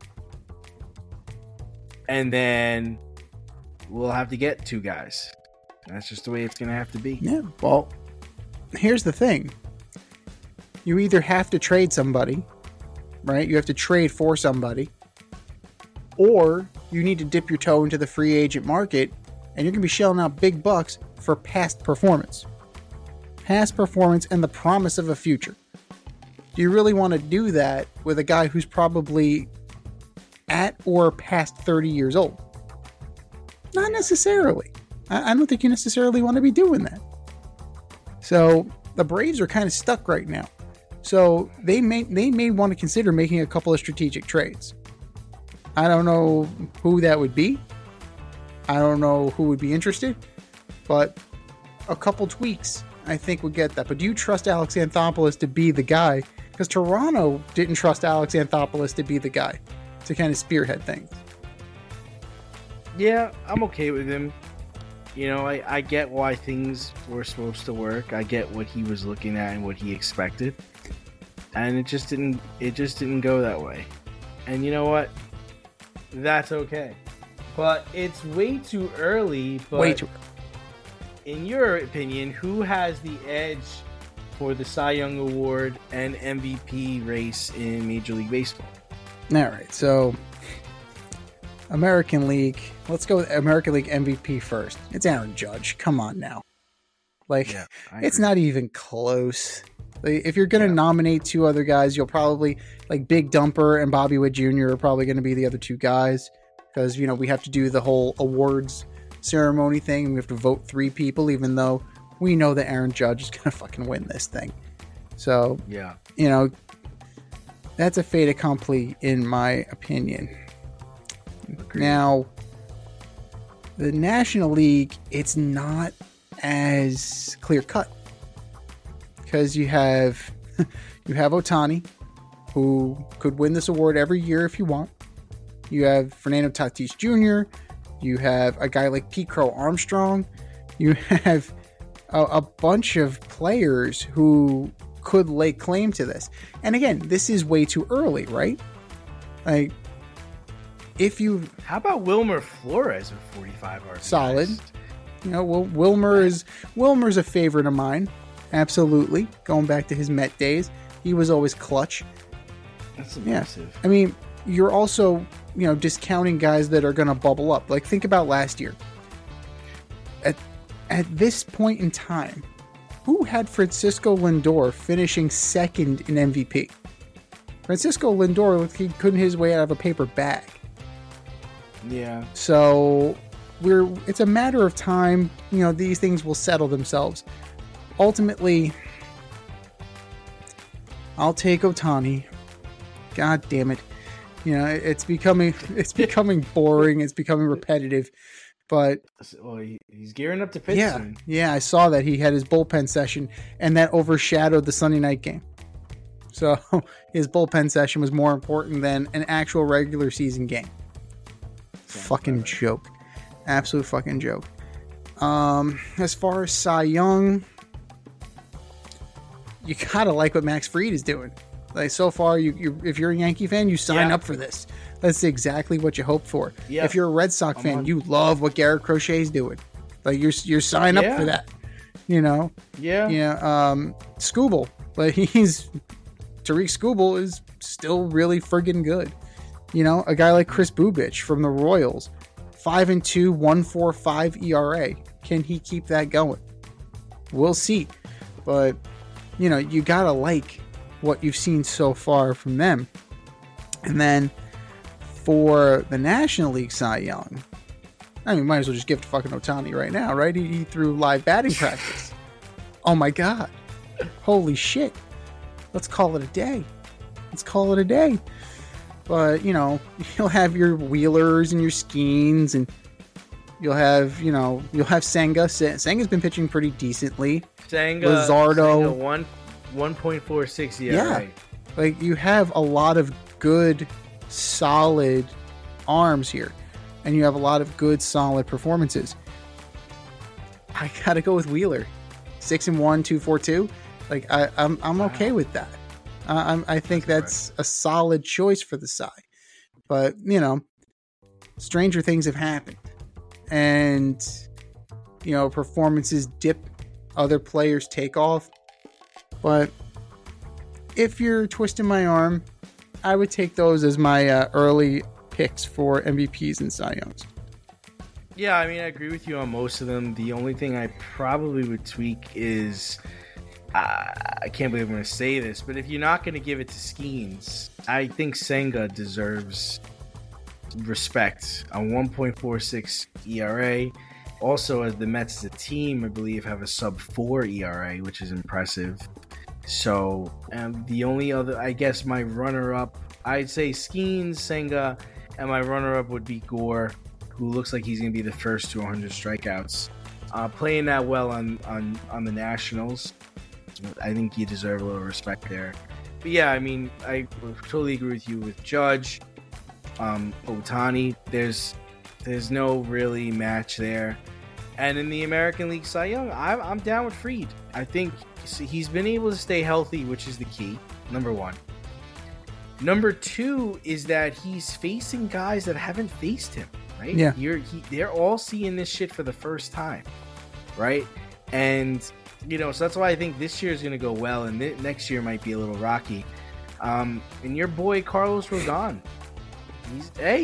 And then we'll have to get 2 guys. That's just the way it's going to have to be. Yeah, well, here's the thing. You either have to trade somebody, right? You have to trade for somebody, or you need to dip your toe into the free agent market, and you're going to be shelling out big bucks for past performance. Past performance and the promise of a future. Do you really want to do that with a guy who's probably at or past 30 years old? Not necessarily. I don't think you necessarily want to be doing that. So the Braves are kind of stuck right now. So they may want to consider making a couple of strategic trades. I don't know who that would be. I don't know who would be interested. But a couple tweaks, I think, would get that. But do you trust Alex Anthopoulos to be the guy? Because Toronto didn't trust Alex Anthopoulos to be the guy to kind of spearhead things. Yeah, I'm okay with him. I get why things were supposed to work. I get what he was looking at and what he expected. And it just didn't go that way. And you know what? That's okay. But it's way too early. But way too early. In your opinion, who has the edge for the Cy Young Award and MVP race in Major League Baseball? All right, so American League. Let's go with American League MVP first. It's Aaron Judge. Come on now. Like, Yeah, it's not even close. Like, if you're going to nominate two other guys, you'll probably, like, Big Dumper and Bobby Witt Jr. are probably going to be the other two guys. Because, you know, we have to do the whole awards ceremony thing. And we have to vote 3 people, even though we know that Aaron Judge is going to fucking win this thing. So, Yeah. you know, that's a fait accompli in my opinion. Agreed. Now, the National League, it's not as clear cut because you have Ohtani, who could win this award every year if you want. You have Fernando Tatis Jr. You have a guy like Pete Crow Armstrong. You have a bunch of players who could lay claim to this. And again, this is way too early, right? Like, How about Wilmer Flores with 45 RBIs? Solid. You know, Wilmer's a favorite of mine. Absolutely. Going back to his Met days, he was always clutch. That's impressive. I mean, you're also, you know, discounting guys that are going to bubble up. Like, think about last year. At this point in time, who had Francisco Lindor finishing second in MVP? Francisco Lindor, he couldn't hit his way out of a paper bag. Yeah. So it's a matter of time. You know, these things will settle themselves. Ultimately, I'll take Ohtani. God damn it. You know, it's becoming boring. It's becoming repetitive. But Well, he's gearing up to pitch soon. yeah, I saw that he had his bullpen session, and that overshadowed the Sunday night game. So his bullpen session was more important than an actual regular season game. Fucking joke. Absolute fucking joke. As far as Cy Young, you gotta like what Max Fried is doing. Like, so far, if you're a Yankee fan, you sign up for this. That's exactly what you hope for. Yeah. If you're a Red Sox fan, you love what Garrett Crochet's doing. Like, you're sign up for that. You know? Yeah. Yeah. Skubal, but Tariq Skubal is still really friggin' good. You know, a guy like Chris Bubich from the Royals, 5-2, 1.45 ERA. Can he keep that going? We'll see. But, you know, you gotta like what you've seen so far from them. And then for the National League Cy Young, I mean, might as well just give it to fucking Ohtani right now, right? He threw live batting practice. Oh my God. Holy shit. Let's call it a day. But, you know, you'll have your Wheelers and your Skeens, and you'll have Senga. Senga's been pitching pretty decently. Luzardo. 1.46 ERA. Yeah. Like, you have a lot of good, solid arms here. And you have a lot of good, solid performances. I gotta go with Wheeler. 6-1, 2.42. Like, I'm okay with that. I think that's a solid choice for the Cy. But, you know, stranger things have happened. And, you know, performances dip, other players take off. But if you're twisting my arm, I would take those as my early picks for MVPs and Cy Youngs. Yeah, I mean, I agree with you on most of them. The only thing I probably would tweak is, I can't believe I'm going to say this, but if you're not going to give it to Skeens, I think Senga deserves respect. A 1.46 ERA. Also, as the Mets as a team, I believe, have a sub-4 ERA, which is impressive. So, the only other, I guess, my runner-up, I'd say Skeens, Senga, and my runner-up would be Gore, who looks like he's going to be the first to 100 strikeouts. Playing that well on the Nationals. I think you deserve a little respect there. But yeah, I mean, I totally agree with you with Judge. Ohtani, there's no really match there. And in the American League Cy Young, I'm down with Fried. I think he's been able to stay healthy, which is the key, number one. Number two is that he's facing guys that haven't faced him, right? Yeah. They're all seeing this shit for the first time, right? And, you know, so that's why I think this year is going to go well, and next year might be a little rocky. And your boy, Carlos Rodon,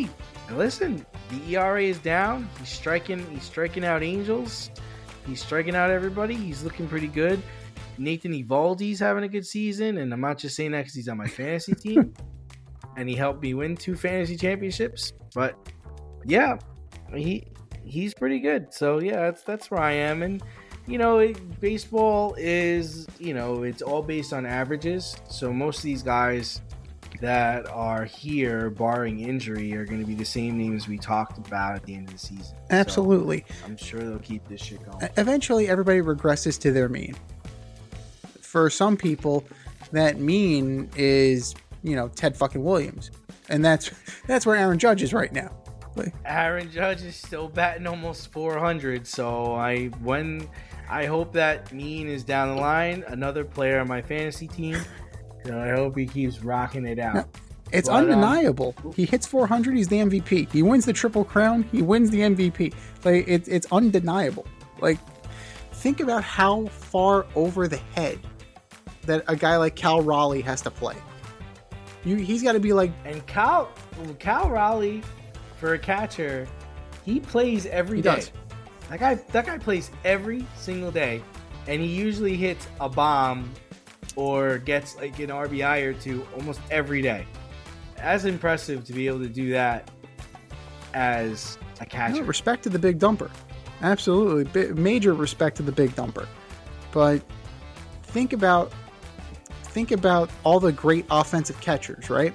And listen, the ERA is down. He's striking out Angels. He's striking out everybody. He's looking pretty good. Nathan Eovaldi's having a good season, and I'm not just saying that because he's on my fantasy team, and he helped me win 2 fantasy championships. But yeah, he's pretty good. So yeah, that's where I am. And baseball is it's all based on averages. So most of these guys that are here, barring injury, are going to be the same names we talked about at the end of the season. Absolutely. So I'm sure they'll keep this shit going. Eventually, everybody regresses to their mean. For some people, that mean is, Ted fucking Williams. And that's where Aaron Judge is right now. Aaron Judge is still batting almost 400, so I hope that mean is down the line. Another player on my fantasy team. I hope he keeps rocking it out. No, it's undeniable. He hits 400. He's the MVP. He wins the Triple Crown. He wins the MVP. It's undeniable. Think about how far over the head that a guy like Cal Raleigh has to play. He's got to be like. And Cal Raleigh, for a catcher, he plays every day. Does. That guy plays every single day, and he usually hits a bomb or gets an RBI or 2 almost every day. That's impressive to be able to do that as a catcher. Respect to the big dumper. Absolutely. Major respect to the big dumper. But think about all the great offensive catchers, right?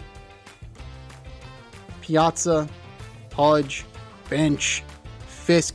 Piazza, Pudge, Bench, Fisk.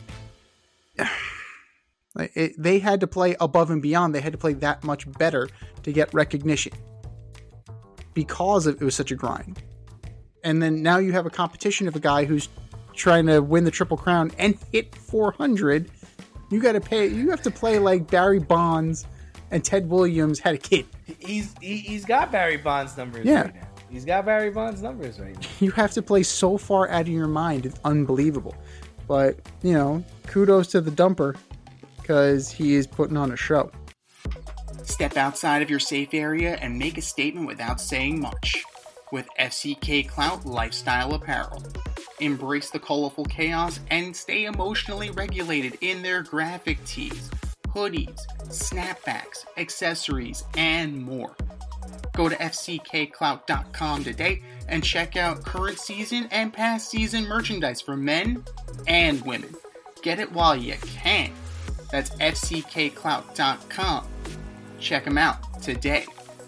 They had to play above and beyond. They had to play that much better to get recognition because it was such a grind. And then now you have a competition of a guy who's trying to win the Triple Crown and hit 400. You have to play like Barry Bonds and Ted Williams had a kid. He's got Barry Bonds numbers right now. He's got Barry Bonds numbers right now. You have to play so far out of your mind. It's unbelievable. But, kudos to the dumper because he is putting on a show. Step outside of your safe area and make a statement without saying much with FCK Clout Lifestyle Apparel. Embrace the colorful chaos and stay emotionally regulated in their graphic tees, hoodies, snapbacks, accessories, and more. Go to fckclout.com today and check out current season and past season merchandise for men and women. Get it while you can. That's fckclout.com. Check them out today.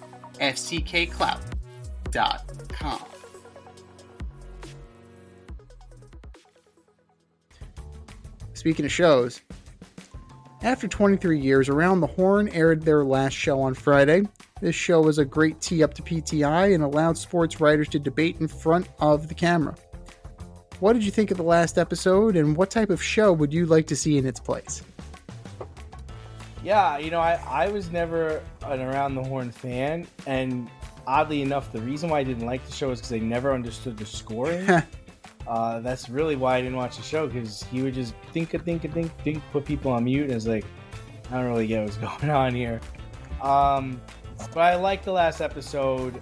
fckclout.com. Speaking of shows, after 23 years, Around the Horn aired their last show on Friday. This show was a great tee up to PTI and allowed sports writers to debate in front of the camera. What did you think of the last episode, and what type of show would you like to see in its place? Yeah, I was never an Around the Horn fan, and oddly enough, the reason why I didn't like the show is because I never understood the scoring. That's really why I didn't watch the show, because he would just think, put people on mute, and it's like, I don't really get what's going on here. But I like the last episode.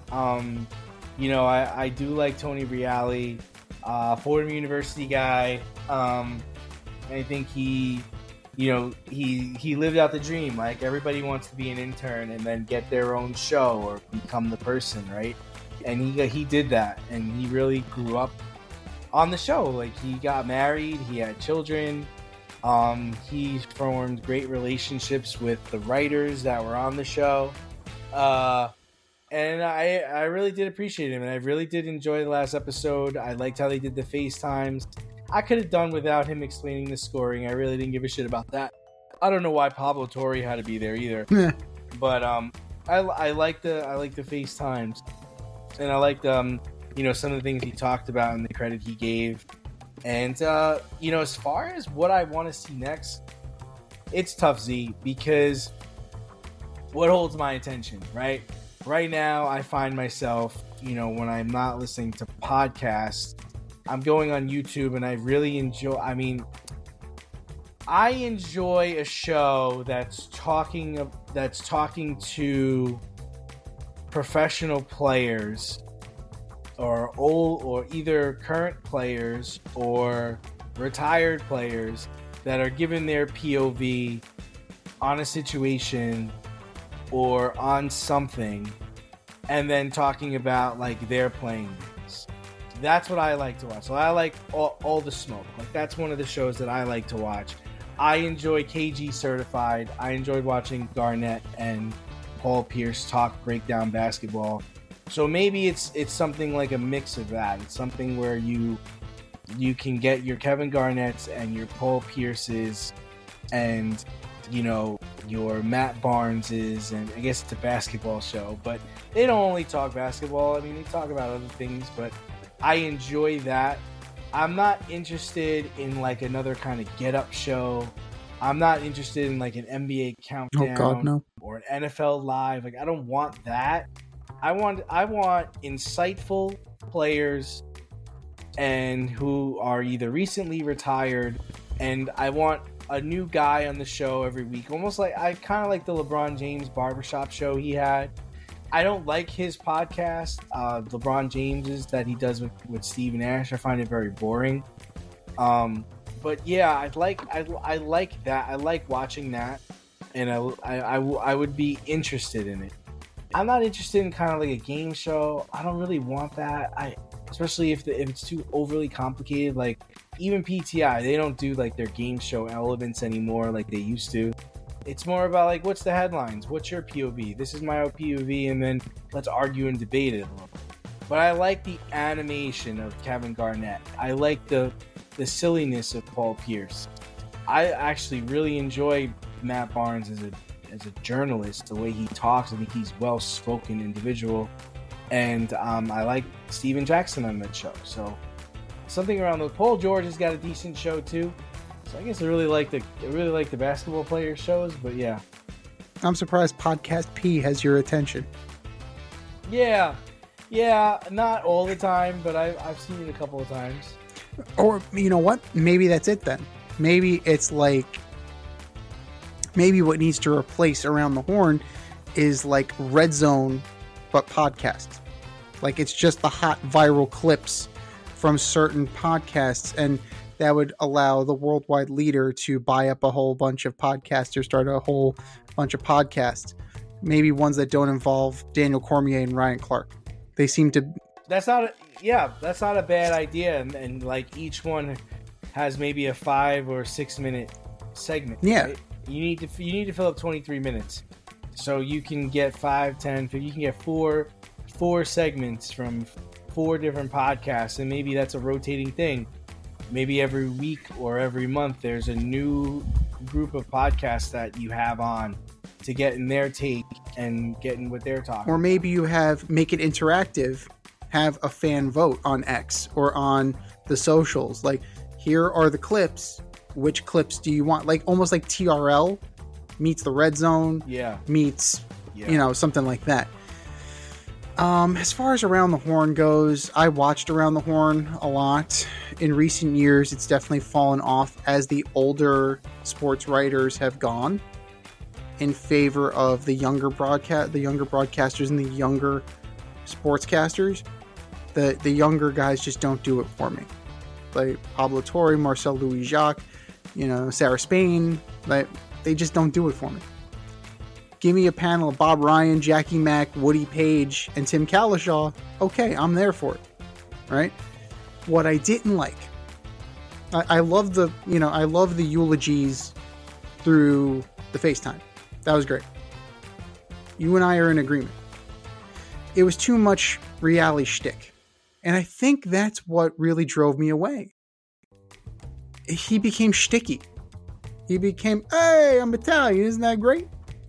I do like Tony Reale, Fordham University guy. I think he lived out the dream. Like, everybody wants to be an intern and then get their own show or become the person, right? And he did that, and he really grew up on the show. Like, he got married, he had children, he formed great relationships with the writers that were on the show, and I really did appreciate him, and I really did enjoy the last episode. I liked how they did the FaceTimes. I could have done without him explaining the scoring. I really didn't give a shit about that. I don't know why Pablo Torre had to be there either. But I like the FaceTimes, and I liked some of the things he talked about and the credit he gave. And as far as what I want to see next, it's tough, Z, because what holds my attention, right? Right now, I find myself, when I'm not listening to podcasts, I'm going on YouTube, and I really enjoy. I enjoy a show that's talking to professional players or old or either current players or retired players that are giving their POV on a situation or on something and then talking about like their playing games. That's what I like to watch. So I like all the smoke. Like that's one of the shows that I like to watch. I enjoy KG Certified. I enjoyed watching Garnett and Paul Pierce break down basketball. So maybe it's something like a mix of that. It's something where you can get your Kevin Garnett's and your Paul Pierce's and, you know, your Matt Barnes's, and I guess it's a basketball show, but they don't only talk basketball. I mean, they talk about other things, but I enjoy that. I'm not interested in like another kind of get-up show. I'm not interested in like an NBA countdown. Oh God, no. Or an NFL live. Like I don't want that. I want insightful players and who are either recently retired, and I want a new guy on the show every week. Almost like I kind of like the LeBron James barbershop show he had. I don't like his podcast, LeBron James's that he does with Steve Nash. I find it very boring. But yeah, I like that. I like watching that, and I would be interested in it. I'm not interested in kind of like a game show. I don't really want that. Especially if it's too overly complicated. Like even PTI, they don't do like their game show elements anymore like they used to. It's more about like, what's the headlines? What's your POV? This is my POV, and then let's argue and debate it a little. But I like the animation of Kevin Garnett. I like the silliness of Paul Pierce. I actually really enjoy Matt Barnes as a journalist, the way he talks. I think he's well-spoken individual. And I like Steven Jackson on that show. So something around those. Paul George has got a decent show too. So I guess I really like the basketball player shows, but yeah. I'm surprised Podcast P has your attention. Yeah, not all the time, but I've seen it a couple of times. Or you know what? Maybe that's it then. Maybe it's like what needs to replace Around the Horn is like Red Zone, but podcasts. Like it's just the hot viral clips from certain podcasts, and that would allow the worldwide leader to buy up a whole bunch of podcasters, start a whole bunch of podcasts. Maybe ones that don't involve Daniel Cormier and Ryan Clark. They seem to... That's not a bad idea. And like each one has maybe a 5 or 6 minute segment. Yeah. Right? You need to fill up 23 minutes. So you can get 5, 10, 50, you can get four segments from 4 different podcasts, and maybe that's a rotating thing. Maybe every week or every month there's a new group of podcasts that you have on to get in their take and get in what they're talking. Or maybe you make it interactive, have a fan vote on X or on the socials. Like, here are the clips. Which clips do you want? Like almost like TRL meets the Red Zone. Yeah. Meets, something like that. As far as Around the Horn goes, I watched Around the Horn a lot. In recent years, it's definitely fallen off as the older sports writers have gone in favor of the younger broadcasters and the younger sportscasters. The younger guys just don't do it for me. Like Pablo Torre, Marcel Louis-Jacques, Sarah Spain, they just don't do it for me. Give me a panel of Bob Ryan, Jackie Mack, Woody Page, and Tim Cowlishaw. Okay, I'm there for it. Right? What I didn't like, I love the eulogies through the FaceTime. That was great. You and I are in agreement. It was too much reality shtick. And I think that's what really drove me away. He became shticky. He became, hey, I'm Italian, isn't that great?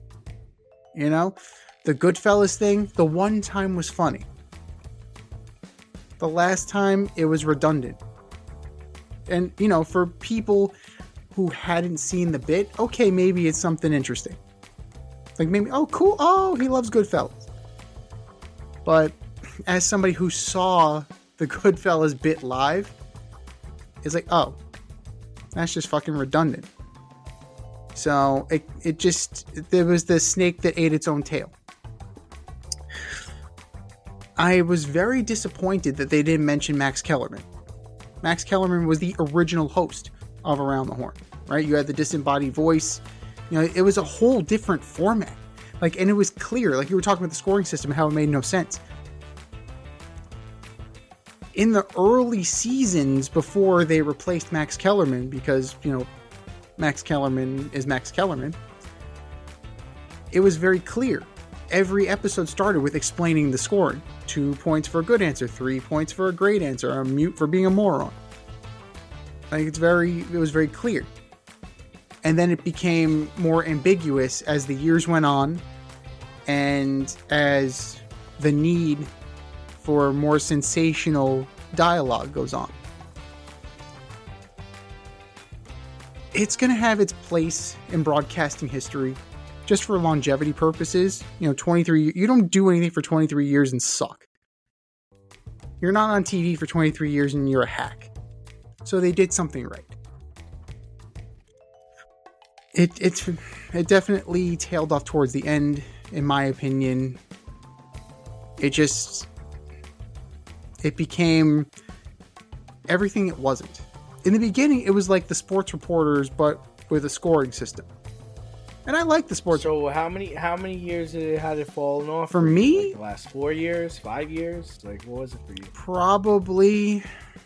The Goodfellas thing, the one time was funny. The last time, it was redundant. And, for people who hadn't seen the bit, okay, maybe it's something interesting. Like maybe, oh, cool, oh, he loves Goodfellas. But as somebody who saw the Goodfellas bit live, it's like, oh, that's just fucking redundant. So there was the snake that ate its own tail. I was very disappointed that they didn't mention Max Kellerman. Max Kellerman was the original host of Around the Horn, right? You had the disembodied voice. It was a whole different format. And it was clear, like you were talking about the scoring system and how it made no sense. In the early seasons before they replaced Max Kellerman, because, Max Kellerman is Max Kellerman, it was very clear. Every episode started with explaining the scoring. 2 points for a good answer, 3 points for a great answer, a mute for being a moron. It was very clear. And then it became more ambiguous as the years went on and as the need for more sensational dialogue goes on. It's going to have its place in broadcasting history just for longevity purposes. 23, you don't do anything for 23 years and suck. You're not on TV for 23 years and you're a hack. So they did something right. It definitely tailed off towards the end, in my opinion. It became everything it wasn't. In the beginning, it was like the sports reporters, but with a scoring system. And I like the sports. So how many years had it fallen off? For me? The last 4 years, 5 years? What was it for you? Probably.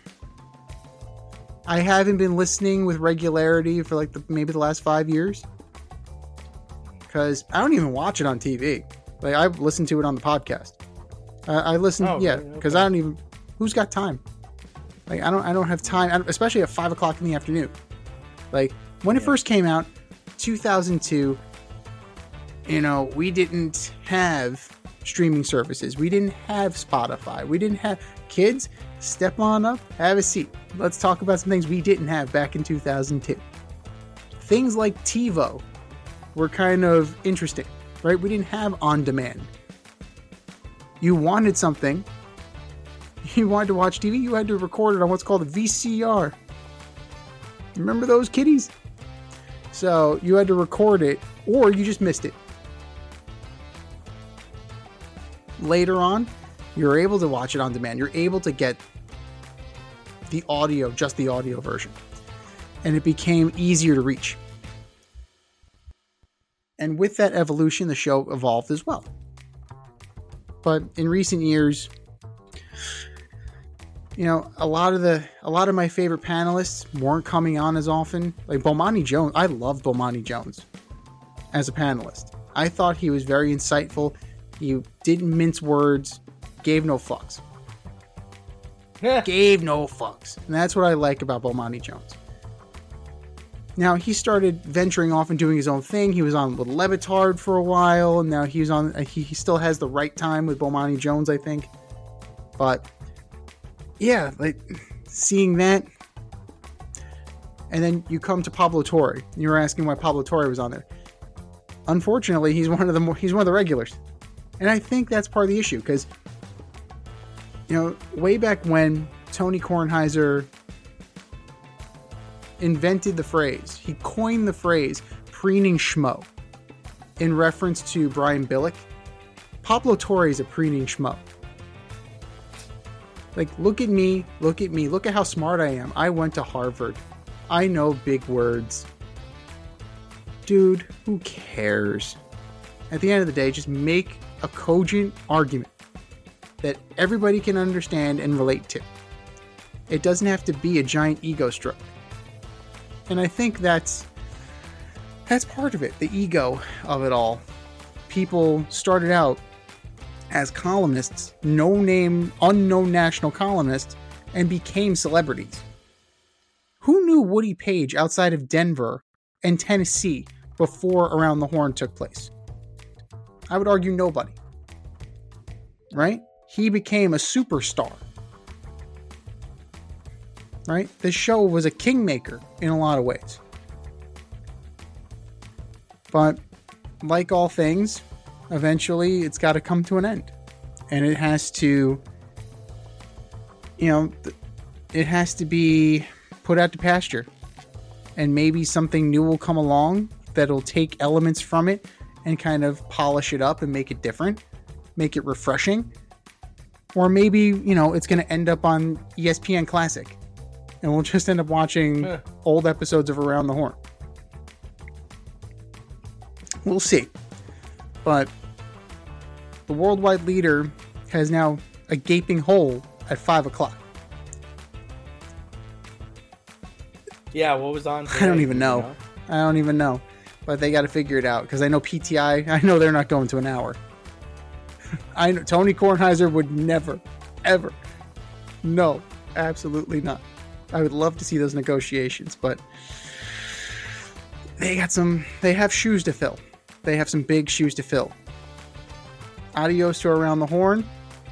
I haven't been listening with regularity for maybe the last 5 years. Because I don't even watch it on TV. I listen to it on the podcast. I listen, because I don't even. Who's got time? I don't have time, especially at 5 o'clock in the afternoon. When it first came out, 2002. We didn't have streaming services. We didn't have Spotify. We didn't have kids. Step on up, have a seat. Let's talk about some things we didn't have back in 2002. Things like TiVo were kind of interesting, right? We didn't have on demand. You wanted something, you wanted to watch TV, you had to record it on what's called a VCR. Remember those kiddies? So you had to record it, or you just missed it. Later on, you're able to watch it on demand. You're able to get the audio, just the audio version. And it became easier to reach. And with that evolution, the show evolved as well. But in recent years, a lot of my favorite panelists weren't coming on as often. Like Bomani Jones. I loved Bomani Jones as a panelist. I thought he was very insightful. He didn't mince words, gave no fucks. Gave no fucks. And that's what I like about Bomani Jones. Now, he started venturing off and doing his own thing. He was on with Le Batard for a while, and now he's on. He still has the right time with Bomani Jones, I think. But yeah, seeing that, and then you come to Pablo Torre. You were asking why Pablo Torre was on there. Unfortunately, he's one of the regulars, and I think that's part of the issue because way back when Tony Kornheiser invented the phrase, he coined the phrase preening schmo in reference to Brian Billick. Pablo Torre is a preening schmo. Look at me, look at how smart I am. I went to Harvard. I know big words. Dude, who cares? At the end of the day, just make a cogent argument that everybody can understand and relate to. It doesn't have to be a giant ego stroke. And I think that's part of it, the ego of it all. People started out as columnists, no-name, unknown national columnists, and became celebrities. Who knew Woody Page outside of Denver and Tennessee before Around the Horn took place? I would argue nobody. Right? He became a superstar. Right? This show was a kingmaker in a lot of ways. But like all things, eventually it's got to come to an end. And it has to, it has to be put out to pasture. And maybe something new will come along that'll take elements from it and kind of polish it up and make it different, make it refreshing. Or maybe, it's going to end up on ESPN Classic. And we'll just end up watching old episodes of Around the Horn. We'll see. But the worldwide leader has now a gaping hole at 5 o'clock. Yeah, what was on today? I don't even know. But they got to figure it out. Because I know PTI, I know they're not going to an hour. I know Tony Kornheiser would never, ever. No, absolutely not. I would love to see those negotiations, but they have shoes to fill. They have some big shoes to fill. Adios to Around the Horn.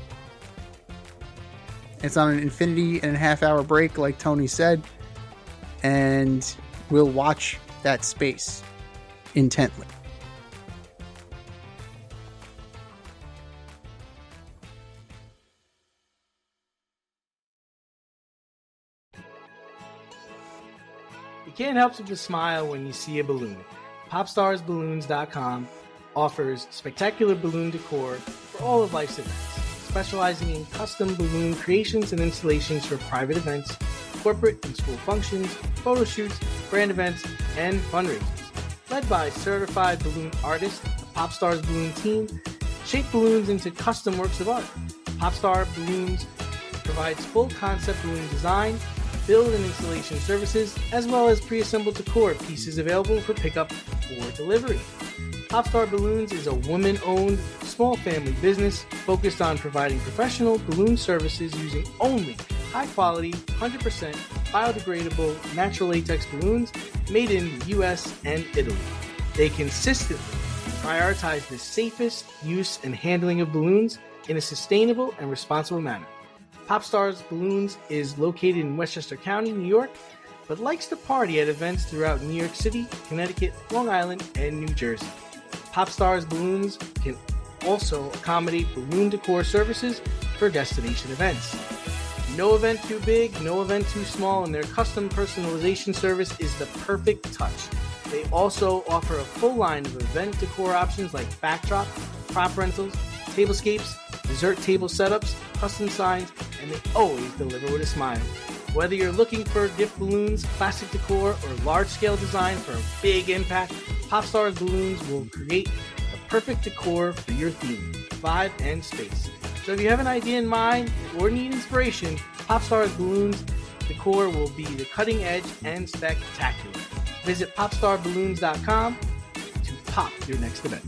It's on an infinity and a half-hour break, like Tony said, and we'll watch that space intently. You can't help but smile when you see a balloon. PopstarsBalloons.com offers spectacular balloon decor for all of life's events, specializing in custom balloon creations and installations for private events, corporate and school functions, photo shoots, brand events, and fundraisers. Led by certified balloon artists, the Popstars Balloon team shape balloons into custom works of art. Popstar Balloons provides full concept balloon design, build and installation services, as well as pre-assembled decor pieces available for pickup or delivery. Popstar Balloons is a woman-owned, small family business focused on providing professional balloon services using only high-quality, 100% biodegradable natural latex balloons made in the US and Italy. They consistently prioritize the safest use and handling of balloons in a sustainable and responsible manner. Popstars Balloons is located in Westchester County, New York, but likes to party at events throughout New York City, Connecticut, Long Island, and New Jersey. Popstars Balloons can also accommodate balloon decor services for destination events. No event too big, no event too small, and their custom personalization service is the perfect touch. They also offer a full line of event decor options like backdrop, prop rentals, tablescapes, dessert table setups, custom signs, and they always deliver with a smile. Whether you're looking for gift balloons, classic decor, or large-scale design for a big impact, Popstars Balloons will create the perfect decor for your theme, vibe, and space. So if you have an idea in mind or need inspiration, Popstars Balloons decor will be the cutting edge and spectacular. Visit popstarballoons.com to pop your next event.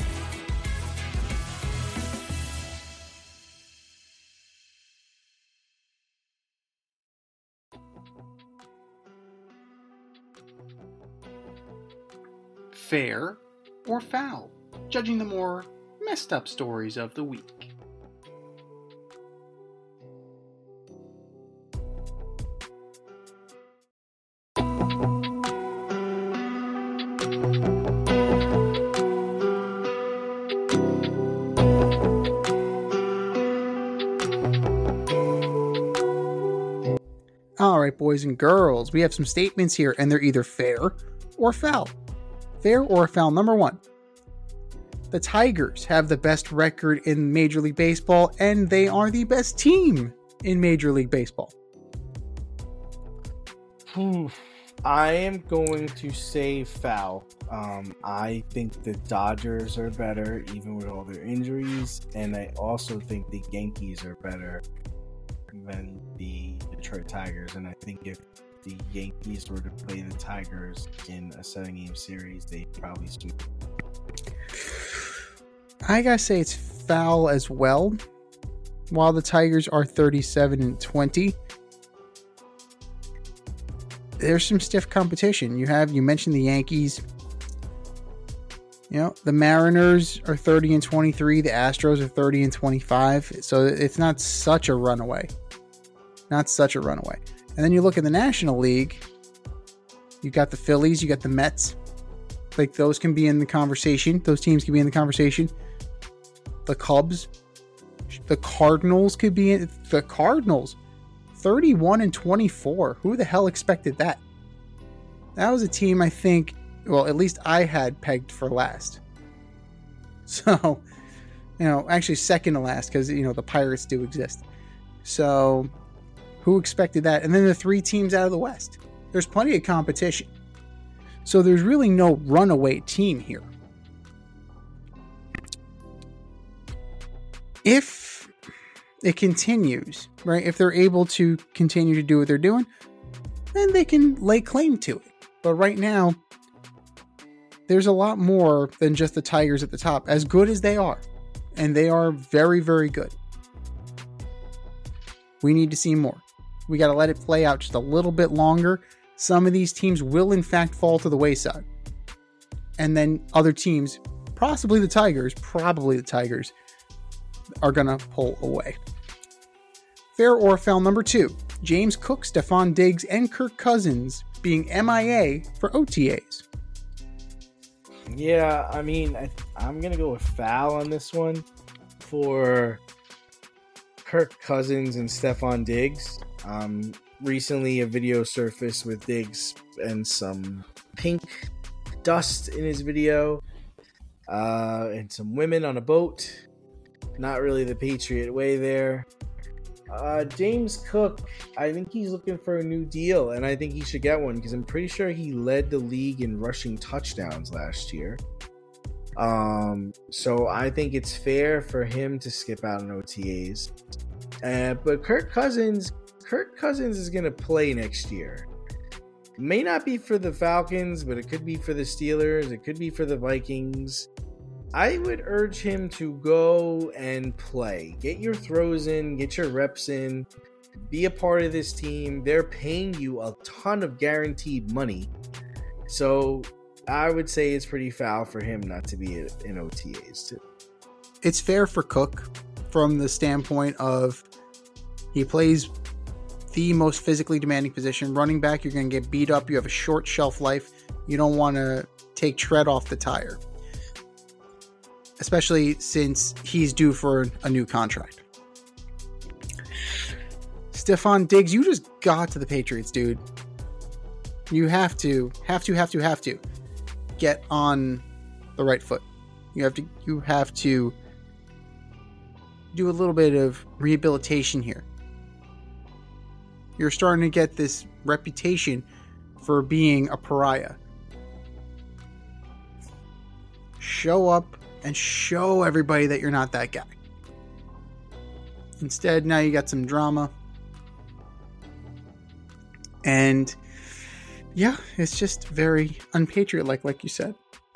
Fair or foul, judging the more messed up stories of the week. All right, boys and girls, we have some statements here, and they're either fair or foul. Fair or foul. Number one, the Tigers have the best record in Major League Baseball, and they are the best team in Major League Baseball. I am going to say foul. I think the Dodgers are better, even with all their injuries, and I also think the Yankees are better than the Detroit Tigers. And I think if the Yankees were to play the Tigers in a 7-game series, they'd probably sweep. I gotta say it's foul as well. While the Tigers are 37-20, there's some stiff competition. You mentioned the Yankees. The Mariners are 30-23. The Astros are 30-25. So it's not such a runaway. And then you look at the National League. You got the Phillies. You got the Mets. Like, those can be in the conversation. Those teams can be in the conversation. The Cubs. The Cardinals could be in. The Cardinals. 31-24. Who the hell expected that? That was a team I think, well, at least I had pegged for last. So, Actually second to last because, the Pirates do exist. So who expected that? And then the 3 teams out of the West. There's plenty of competition. So there's really no runaway team here. If it continues, right? If they're able to continue to do what they're doing, then they can lay claim to it. But right now, there's a lot more than just the Tigers at the top, as good as they are. And they are very, very good. We need to see more. We got to let it play out just a little bit longer. Some of these teams will, in fact, fall to the wayside. And then other teams, probably the Tigers, are going to pull away. Fair or foul number 2. James Cook, Stephon Diggs, and Kirk Cousins being MIA for OTAs. Yeah, I mean, I'm going to go with foul on this one for Kirk Cousins and Stephon Diggs. Recently, a video surfaced with Diggs and some pink dust in his video, and some women on a boat. Not really the Patriot way there. James Cook, I think he's looking for a new deal, and I think he should get one because I'm pretty sure he led the league in rushing touchdowns last year. So I think it's fair for him to skip out on OTAs. But Kirk Cousins is going to play next year. May not be for the Falcons, but it could be for the Steelers. It could be for the Vikings. I would urge him to go and play. Get your throws in, get your reps in, be a part of this team. They're paying you a ton of guaranteed money. So I would say it's pretty foul for him not to be in OTAs too. It's fair for Cook from the standpoint of he plays the most physically demanding position. Running back, you're going to get beat up. You have a short shelf life. You don't want to take tread off the tire, especially since he's due for a new contract. Stephon Diggs, you just got to the Patriots, dude. You have to get on the right foot. You have to do a little bit of rehabilitation here. You're starting to get this reputation for being a pariah. Show up and show everybody that you're not that guy. Instead, now you got some drama. And yeah, it's just very unpatriot-like, like you said.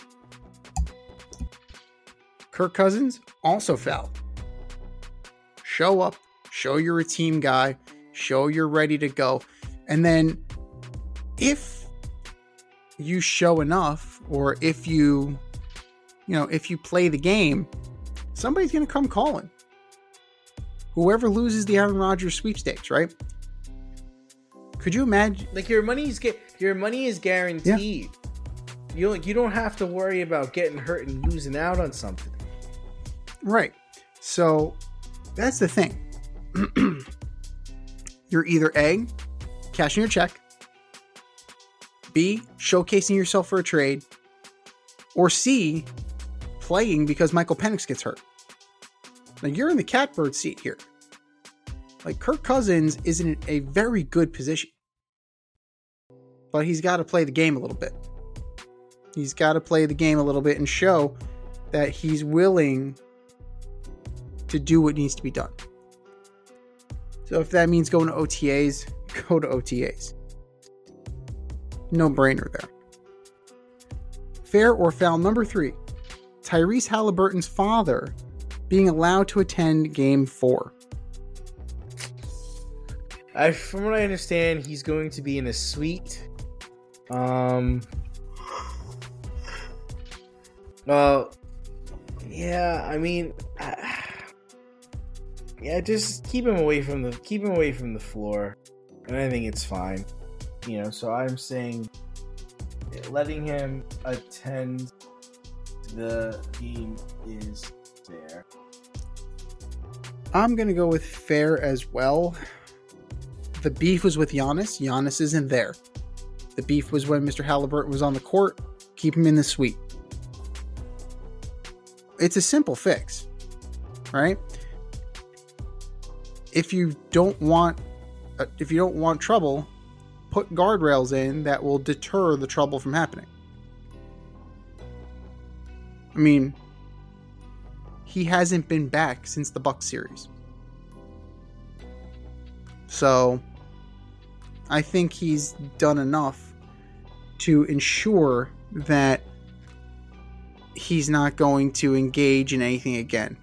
Kirk Cousins, also foul. Show up, show you're a team guy, show you're ready to go. And then if you show enough, or if you play the game, somebody's going to come calling. Whoever loses the Aaron Rodgers sweepstakes, right? Could you imagine? Like your money is guaranteed. Yeah. You don't have to worry about getting hurt and losing out on something. Right. So that's the thing. You're either A, cashing your check, B, showcasing yourself for a trade, or C, playing because Michael Penix gets hurt. Like, you're in the catbird seat here. Like, Kirk Cousins is in a very good position, but he's got to play the game a little bit. He's got to play the game a little bit and show that he's willing to do what needs to be done. So if that means going to OTAs, go to OTAs. No brainer there. Fair or foul number 3. Tyrese Halliburton's father being allowed to attend Game 4. From what I understand, he's going to be in a suite. Well, yeah. I mean, yeah. Just keep him away from the floor, and I think it's fine. So I'm saying letting him attend the game is fair. I'm going to go with fair as well. The beef was with Giannis. Giannis isn't there. The beef was when Mr. Halliburton was on the court. Keep him in the suite. It's a simple fix. right? If you don't want trouble, put guardrails in that will deter the trouble from happening. I mean, he hasn't been back since the Bucks series. So, I think he's done enough to ensure that he's not going to engage in anything again.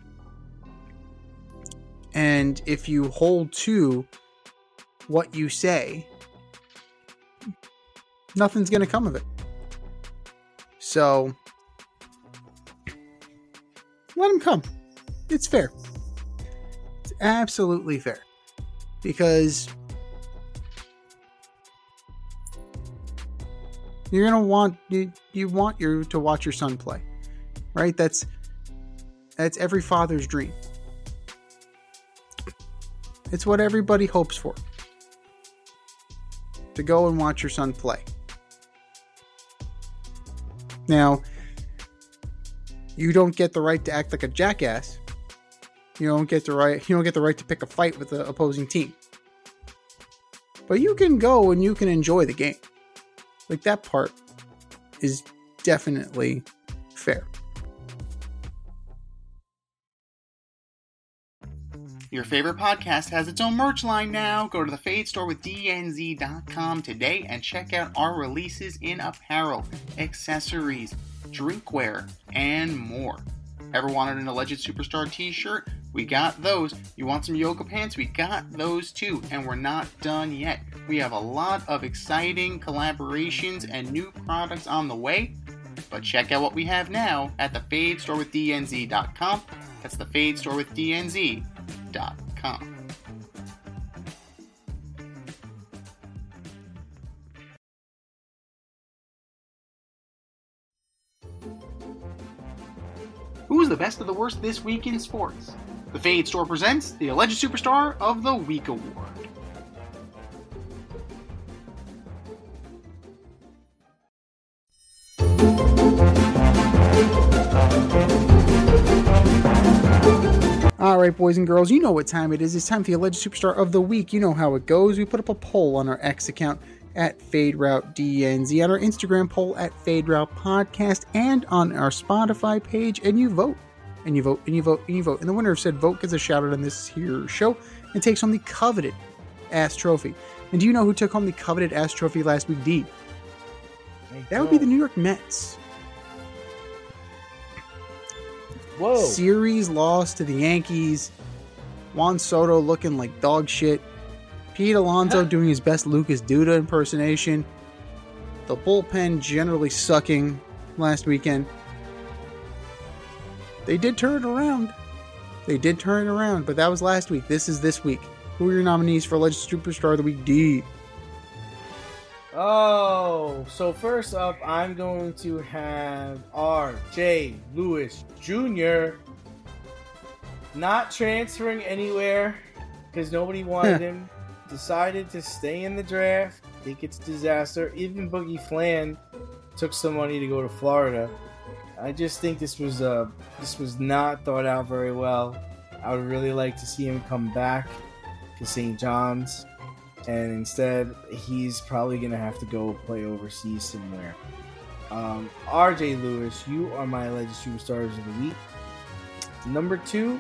And if you hold to what you say, nothing's going to come of it. So, let him come. It's fair. It's absolutely fair. Because you're going to want, you want to watch your son play. Right? That's every father's dream. It's what everybody hopes for. To go and watch your son play. Now, you don't get the right to act like a jackass. You don't get the right to pick a fight with the opposing team. But you can go and you can enjoy the game. Like, that part is definitely fair. Your favorite podcast has its own merch line now. Go to the Fade Store with DNZ.com today and check out our releases in apparel, accessories, drinkware, and more. Ever wanted an Alleged Superstar t-shirt? We got those. You want some yoga pants? We got those too. And we're not done yet. We have a lot of exciting collaborations and new products on the way. But check out what we have now at the Fade Store with DNZ.com. That's the Fade Store with DNZ.com. Who's the best of the worst this week in sports? The Fade Store presents the Alleged Superstar of the Week Award. All right, boys and girls, you know what time it is. It's time for the Alleged Superstar of the Week. You know how it goes. We put up a poll on our X account at FadeRouteDNZ, on our Instagram poll at FadeRoutePodcast, and on our Spotify page, and you vote. And you vote, and you vote, and you vote. And the winner of said vote gets a shout out on this here show and takes home the coveted ass trophy. And do you know who took home the coveted ass trophy last week, D? That would be the New York Mets. Whoa. Series loss to the Yankees. Juan Soto looking like dog shit. Pete Alonso doing his best Lucas Duda impersonation. The bullpen generally sucking last weekend. They did turn it around. But that was last week. This is this week. Who are your nominees for Alleged Superstar of the Week, D? Oh, so first up, I'm going to have R.J. Lewis Jr. not transferring anywhere because nobody wanted him. Decided to stay in the draft. Think it's a disaster. Even Boogie Flan took some money to go to Florida. I just think this was not thought out very well. I would really like to see him come back to St. John's. And instead, he's probably going to have to go play overseas somewhere. RJ Lewis, you are my Alleged Superstars of the Week. Number 2,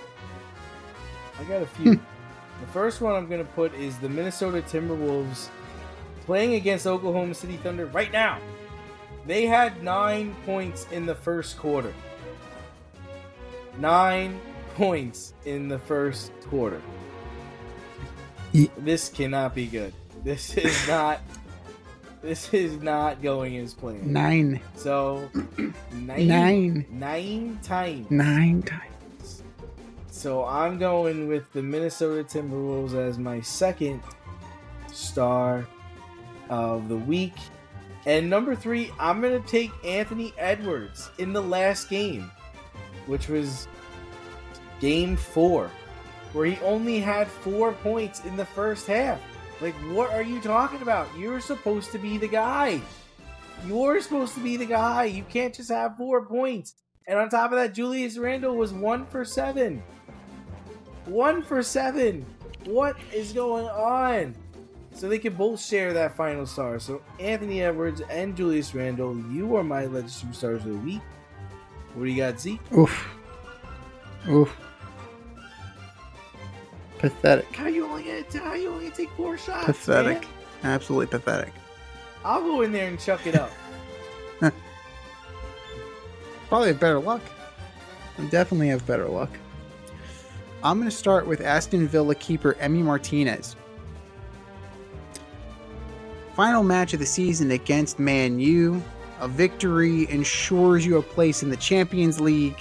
I got a few. The first one I'm going to put is the Minnesota Timberwolves playing against Oklahoma City Thunder right now. They had 9 points in the first quarter. 9 points in the first quarter. This cannot be good. This is not going as planned. 9. So 9 times. 9 times. So I'm going with the Minnesota Timberwolves as my second star of the week. And number 3, I'm going to take Anthony Edwards in the last game, which was game 4. Where he only had 4 points in the first half. Like, what are you talking about? You're supposed to be the guy. You can't just have 4 points. And on top of that, Julius Randle was 1 for 7. 1 for 7. What is going on? So they can both share that final star. So Anthony Edwards and Julius Randle, you are my Legend Superstars of the week. What do you got, Zeke? Oof. Pathetic. How you only gonna take 4 shots? Pathetic. Man? Absolutely pathetic. I'll go in there and chuck it up. Probably have better luck. I definitely have better luck. I'm going to start with Aston Villa keeper Emi Martinez. Final match of the season against Man U. A victory ensures you a place in the Champions League.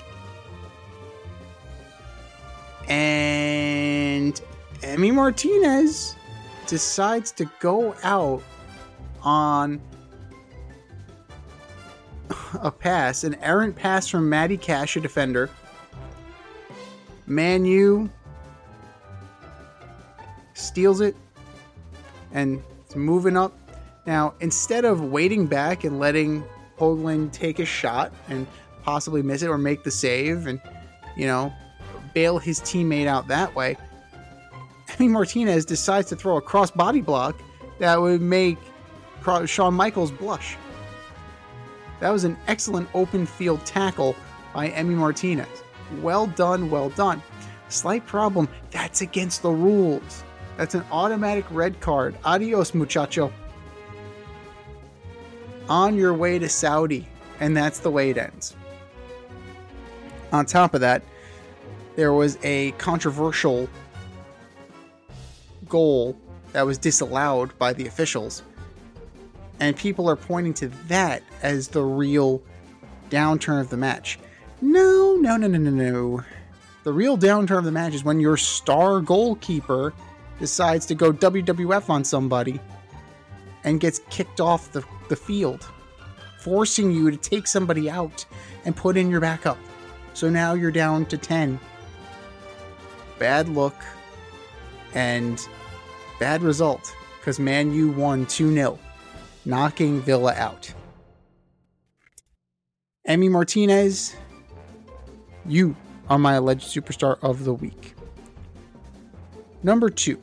And Emi Martinez decides to go out on a pass, an errant pass from Matty Cash, a defender. Man U steals it and it's moving up. Now, instead of waiting back and letting Hoagland take a shot and possibly miss it or make the save and, bail his teammate out that way, Emi Martinez decides to throw a cross-body block that would make Shawn Michaels blush. That was an excellent open field tackle by Emi Martinez. Well done, well done. Slight problem, that's against the rules. That's an automatic red card. Adios, muchacho. On your way to Saudi, and that's the way it ends. On top of that, there was a controversial goal that was disallowed by the officials. And people are pointing to that as the real downturn of the match. No. The real downturn of the match is when your star goalkeeper decides to go WWF on somebody and gets kicked off the field, forcing you to take somebody out and put in your backup. So now you're down to 10. Bad look and bad result because Man U won 2-0, knocking Villa out. Emi Martinez, you are my alleged superstar of the week. Number 2.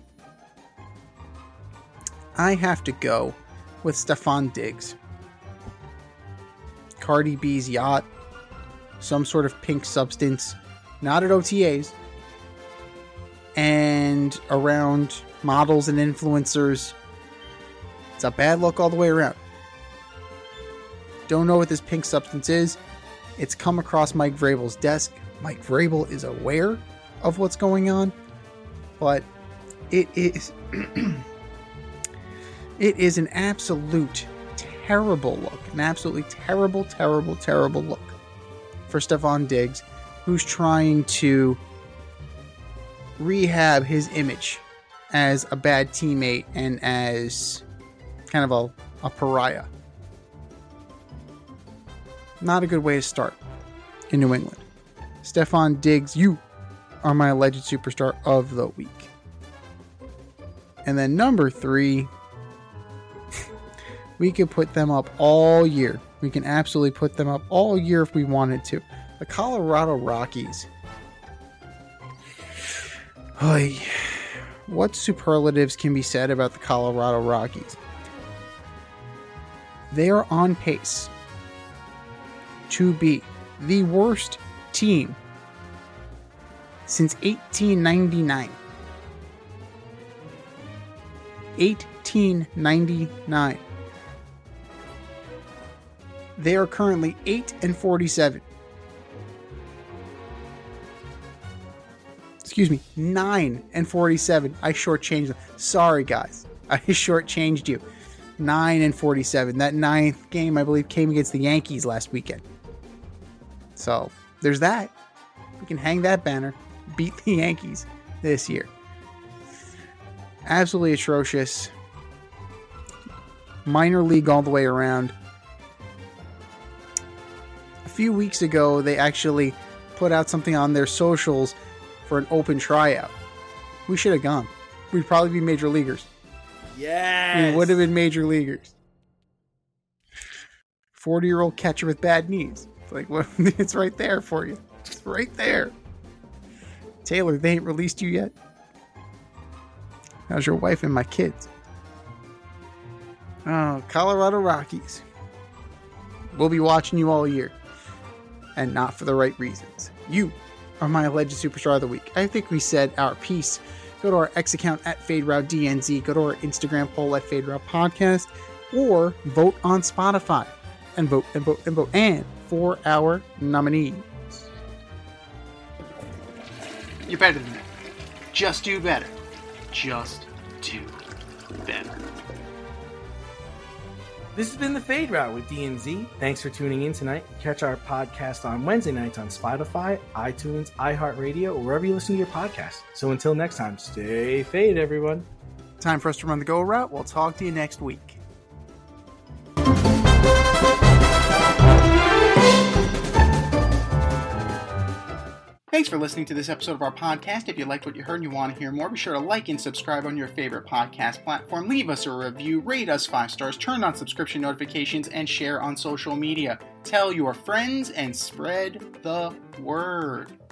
I have to go with Stefan Diggs. Cardi B's yacht, some sort of pink substance, not at OTAs, and around models and influencers. It's a bad look all the way around. Don't know what this pink substance is. It's come across Mike Vrabel's desk. Mike Vrabel is aware of what's going on, but it is it is an absolute terrible look. An absolutely terrible look for Stefan Diggs, who's trying to rehab his image as a bad teammate and as kind of a pariah. Not a good way to start in New England. Stefan Diggs, you are my alleged superstar of the week. And then number 3, we could put them up all year. We can absolutely put them up all year if we wanted to. The Colorado Rockies. What superlatives can be said about the Colorado Rockies? They are on pace to be the worst team since 1899. 1899. They are currently 8-47. Excuse me, 9-47. I shortchanged them. Sorry, guys. I shortchanged you. 9-47. That 9th game, I believe, came against the Yankees last weekend. So, there's that. We can hang that banner. Beat the Yankees this year. Absolutely atrocious. Minor league all the way around. A few weeks ago, they actually put out something on their socials for an open tryout. We should have gone. We'd probably be major leaguers. Yes! We would have been major leaguers. 40-year-old catcher with bad knees. It's like, well, it's right there for you. It's right there. Taylor, they ain't released you yet? How's your wife and my kids? Oh, Colorado Rockies. We'll be watching you all year. And not for the right reasons. You are my alleged superstar of the week. I think we said our piece. Go to our X account at FadeRouteDNZ. Go to our Instagram poll at FadeRoute Podcast. Or vote on Spotify. And vote and vote and vote. And for our nominees. You're better than that. Just do better. Just do better. This has been the Fade Route with DNZ. Thanks for tuning in tonight. Catch our podcast on Wednesday nights on Spotify, iTunes, iHeartRadio, or wherever you listen to your podcast. So until next time, stay fade, everyone. Time for us to run the go route. We'll talk to you next week. Thanks for listening to this episode of our podcast. If you liked what you heard and you want to hear more, be sure to like and subscribe on your favorite podcast platform. Leave us a review, rate us 5 stars, turn on subscription notifications, and share on social media. Tell your friends and spread the word.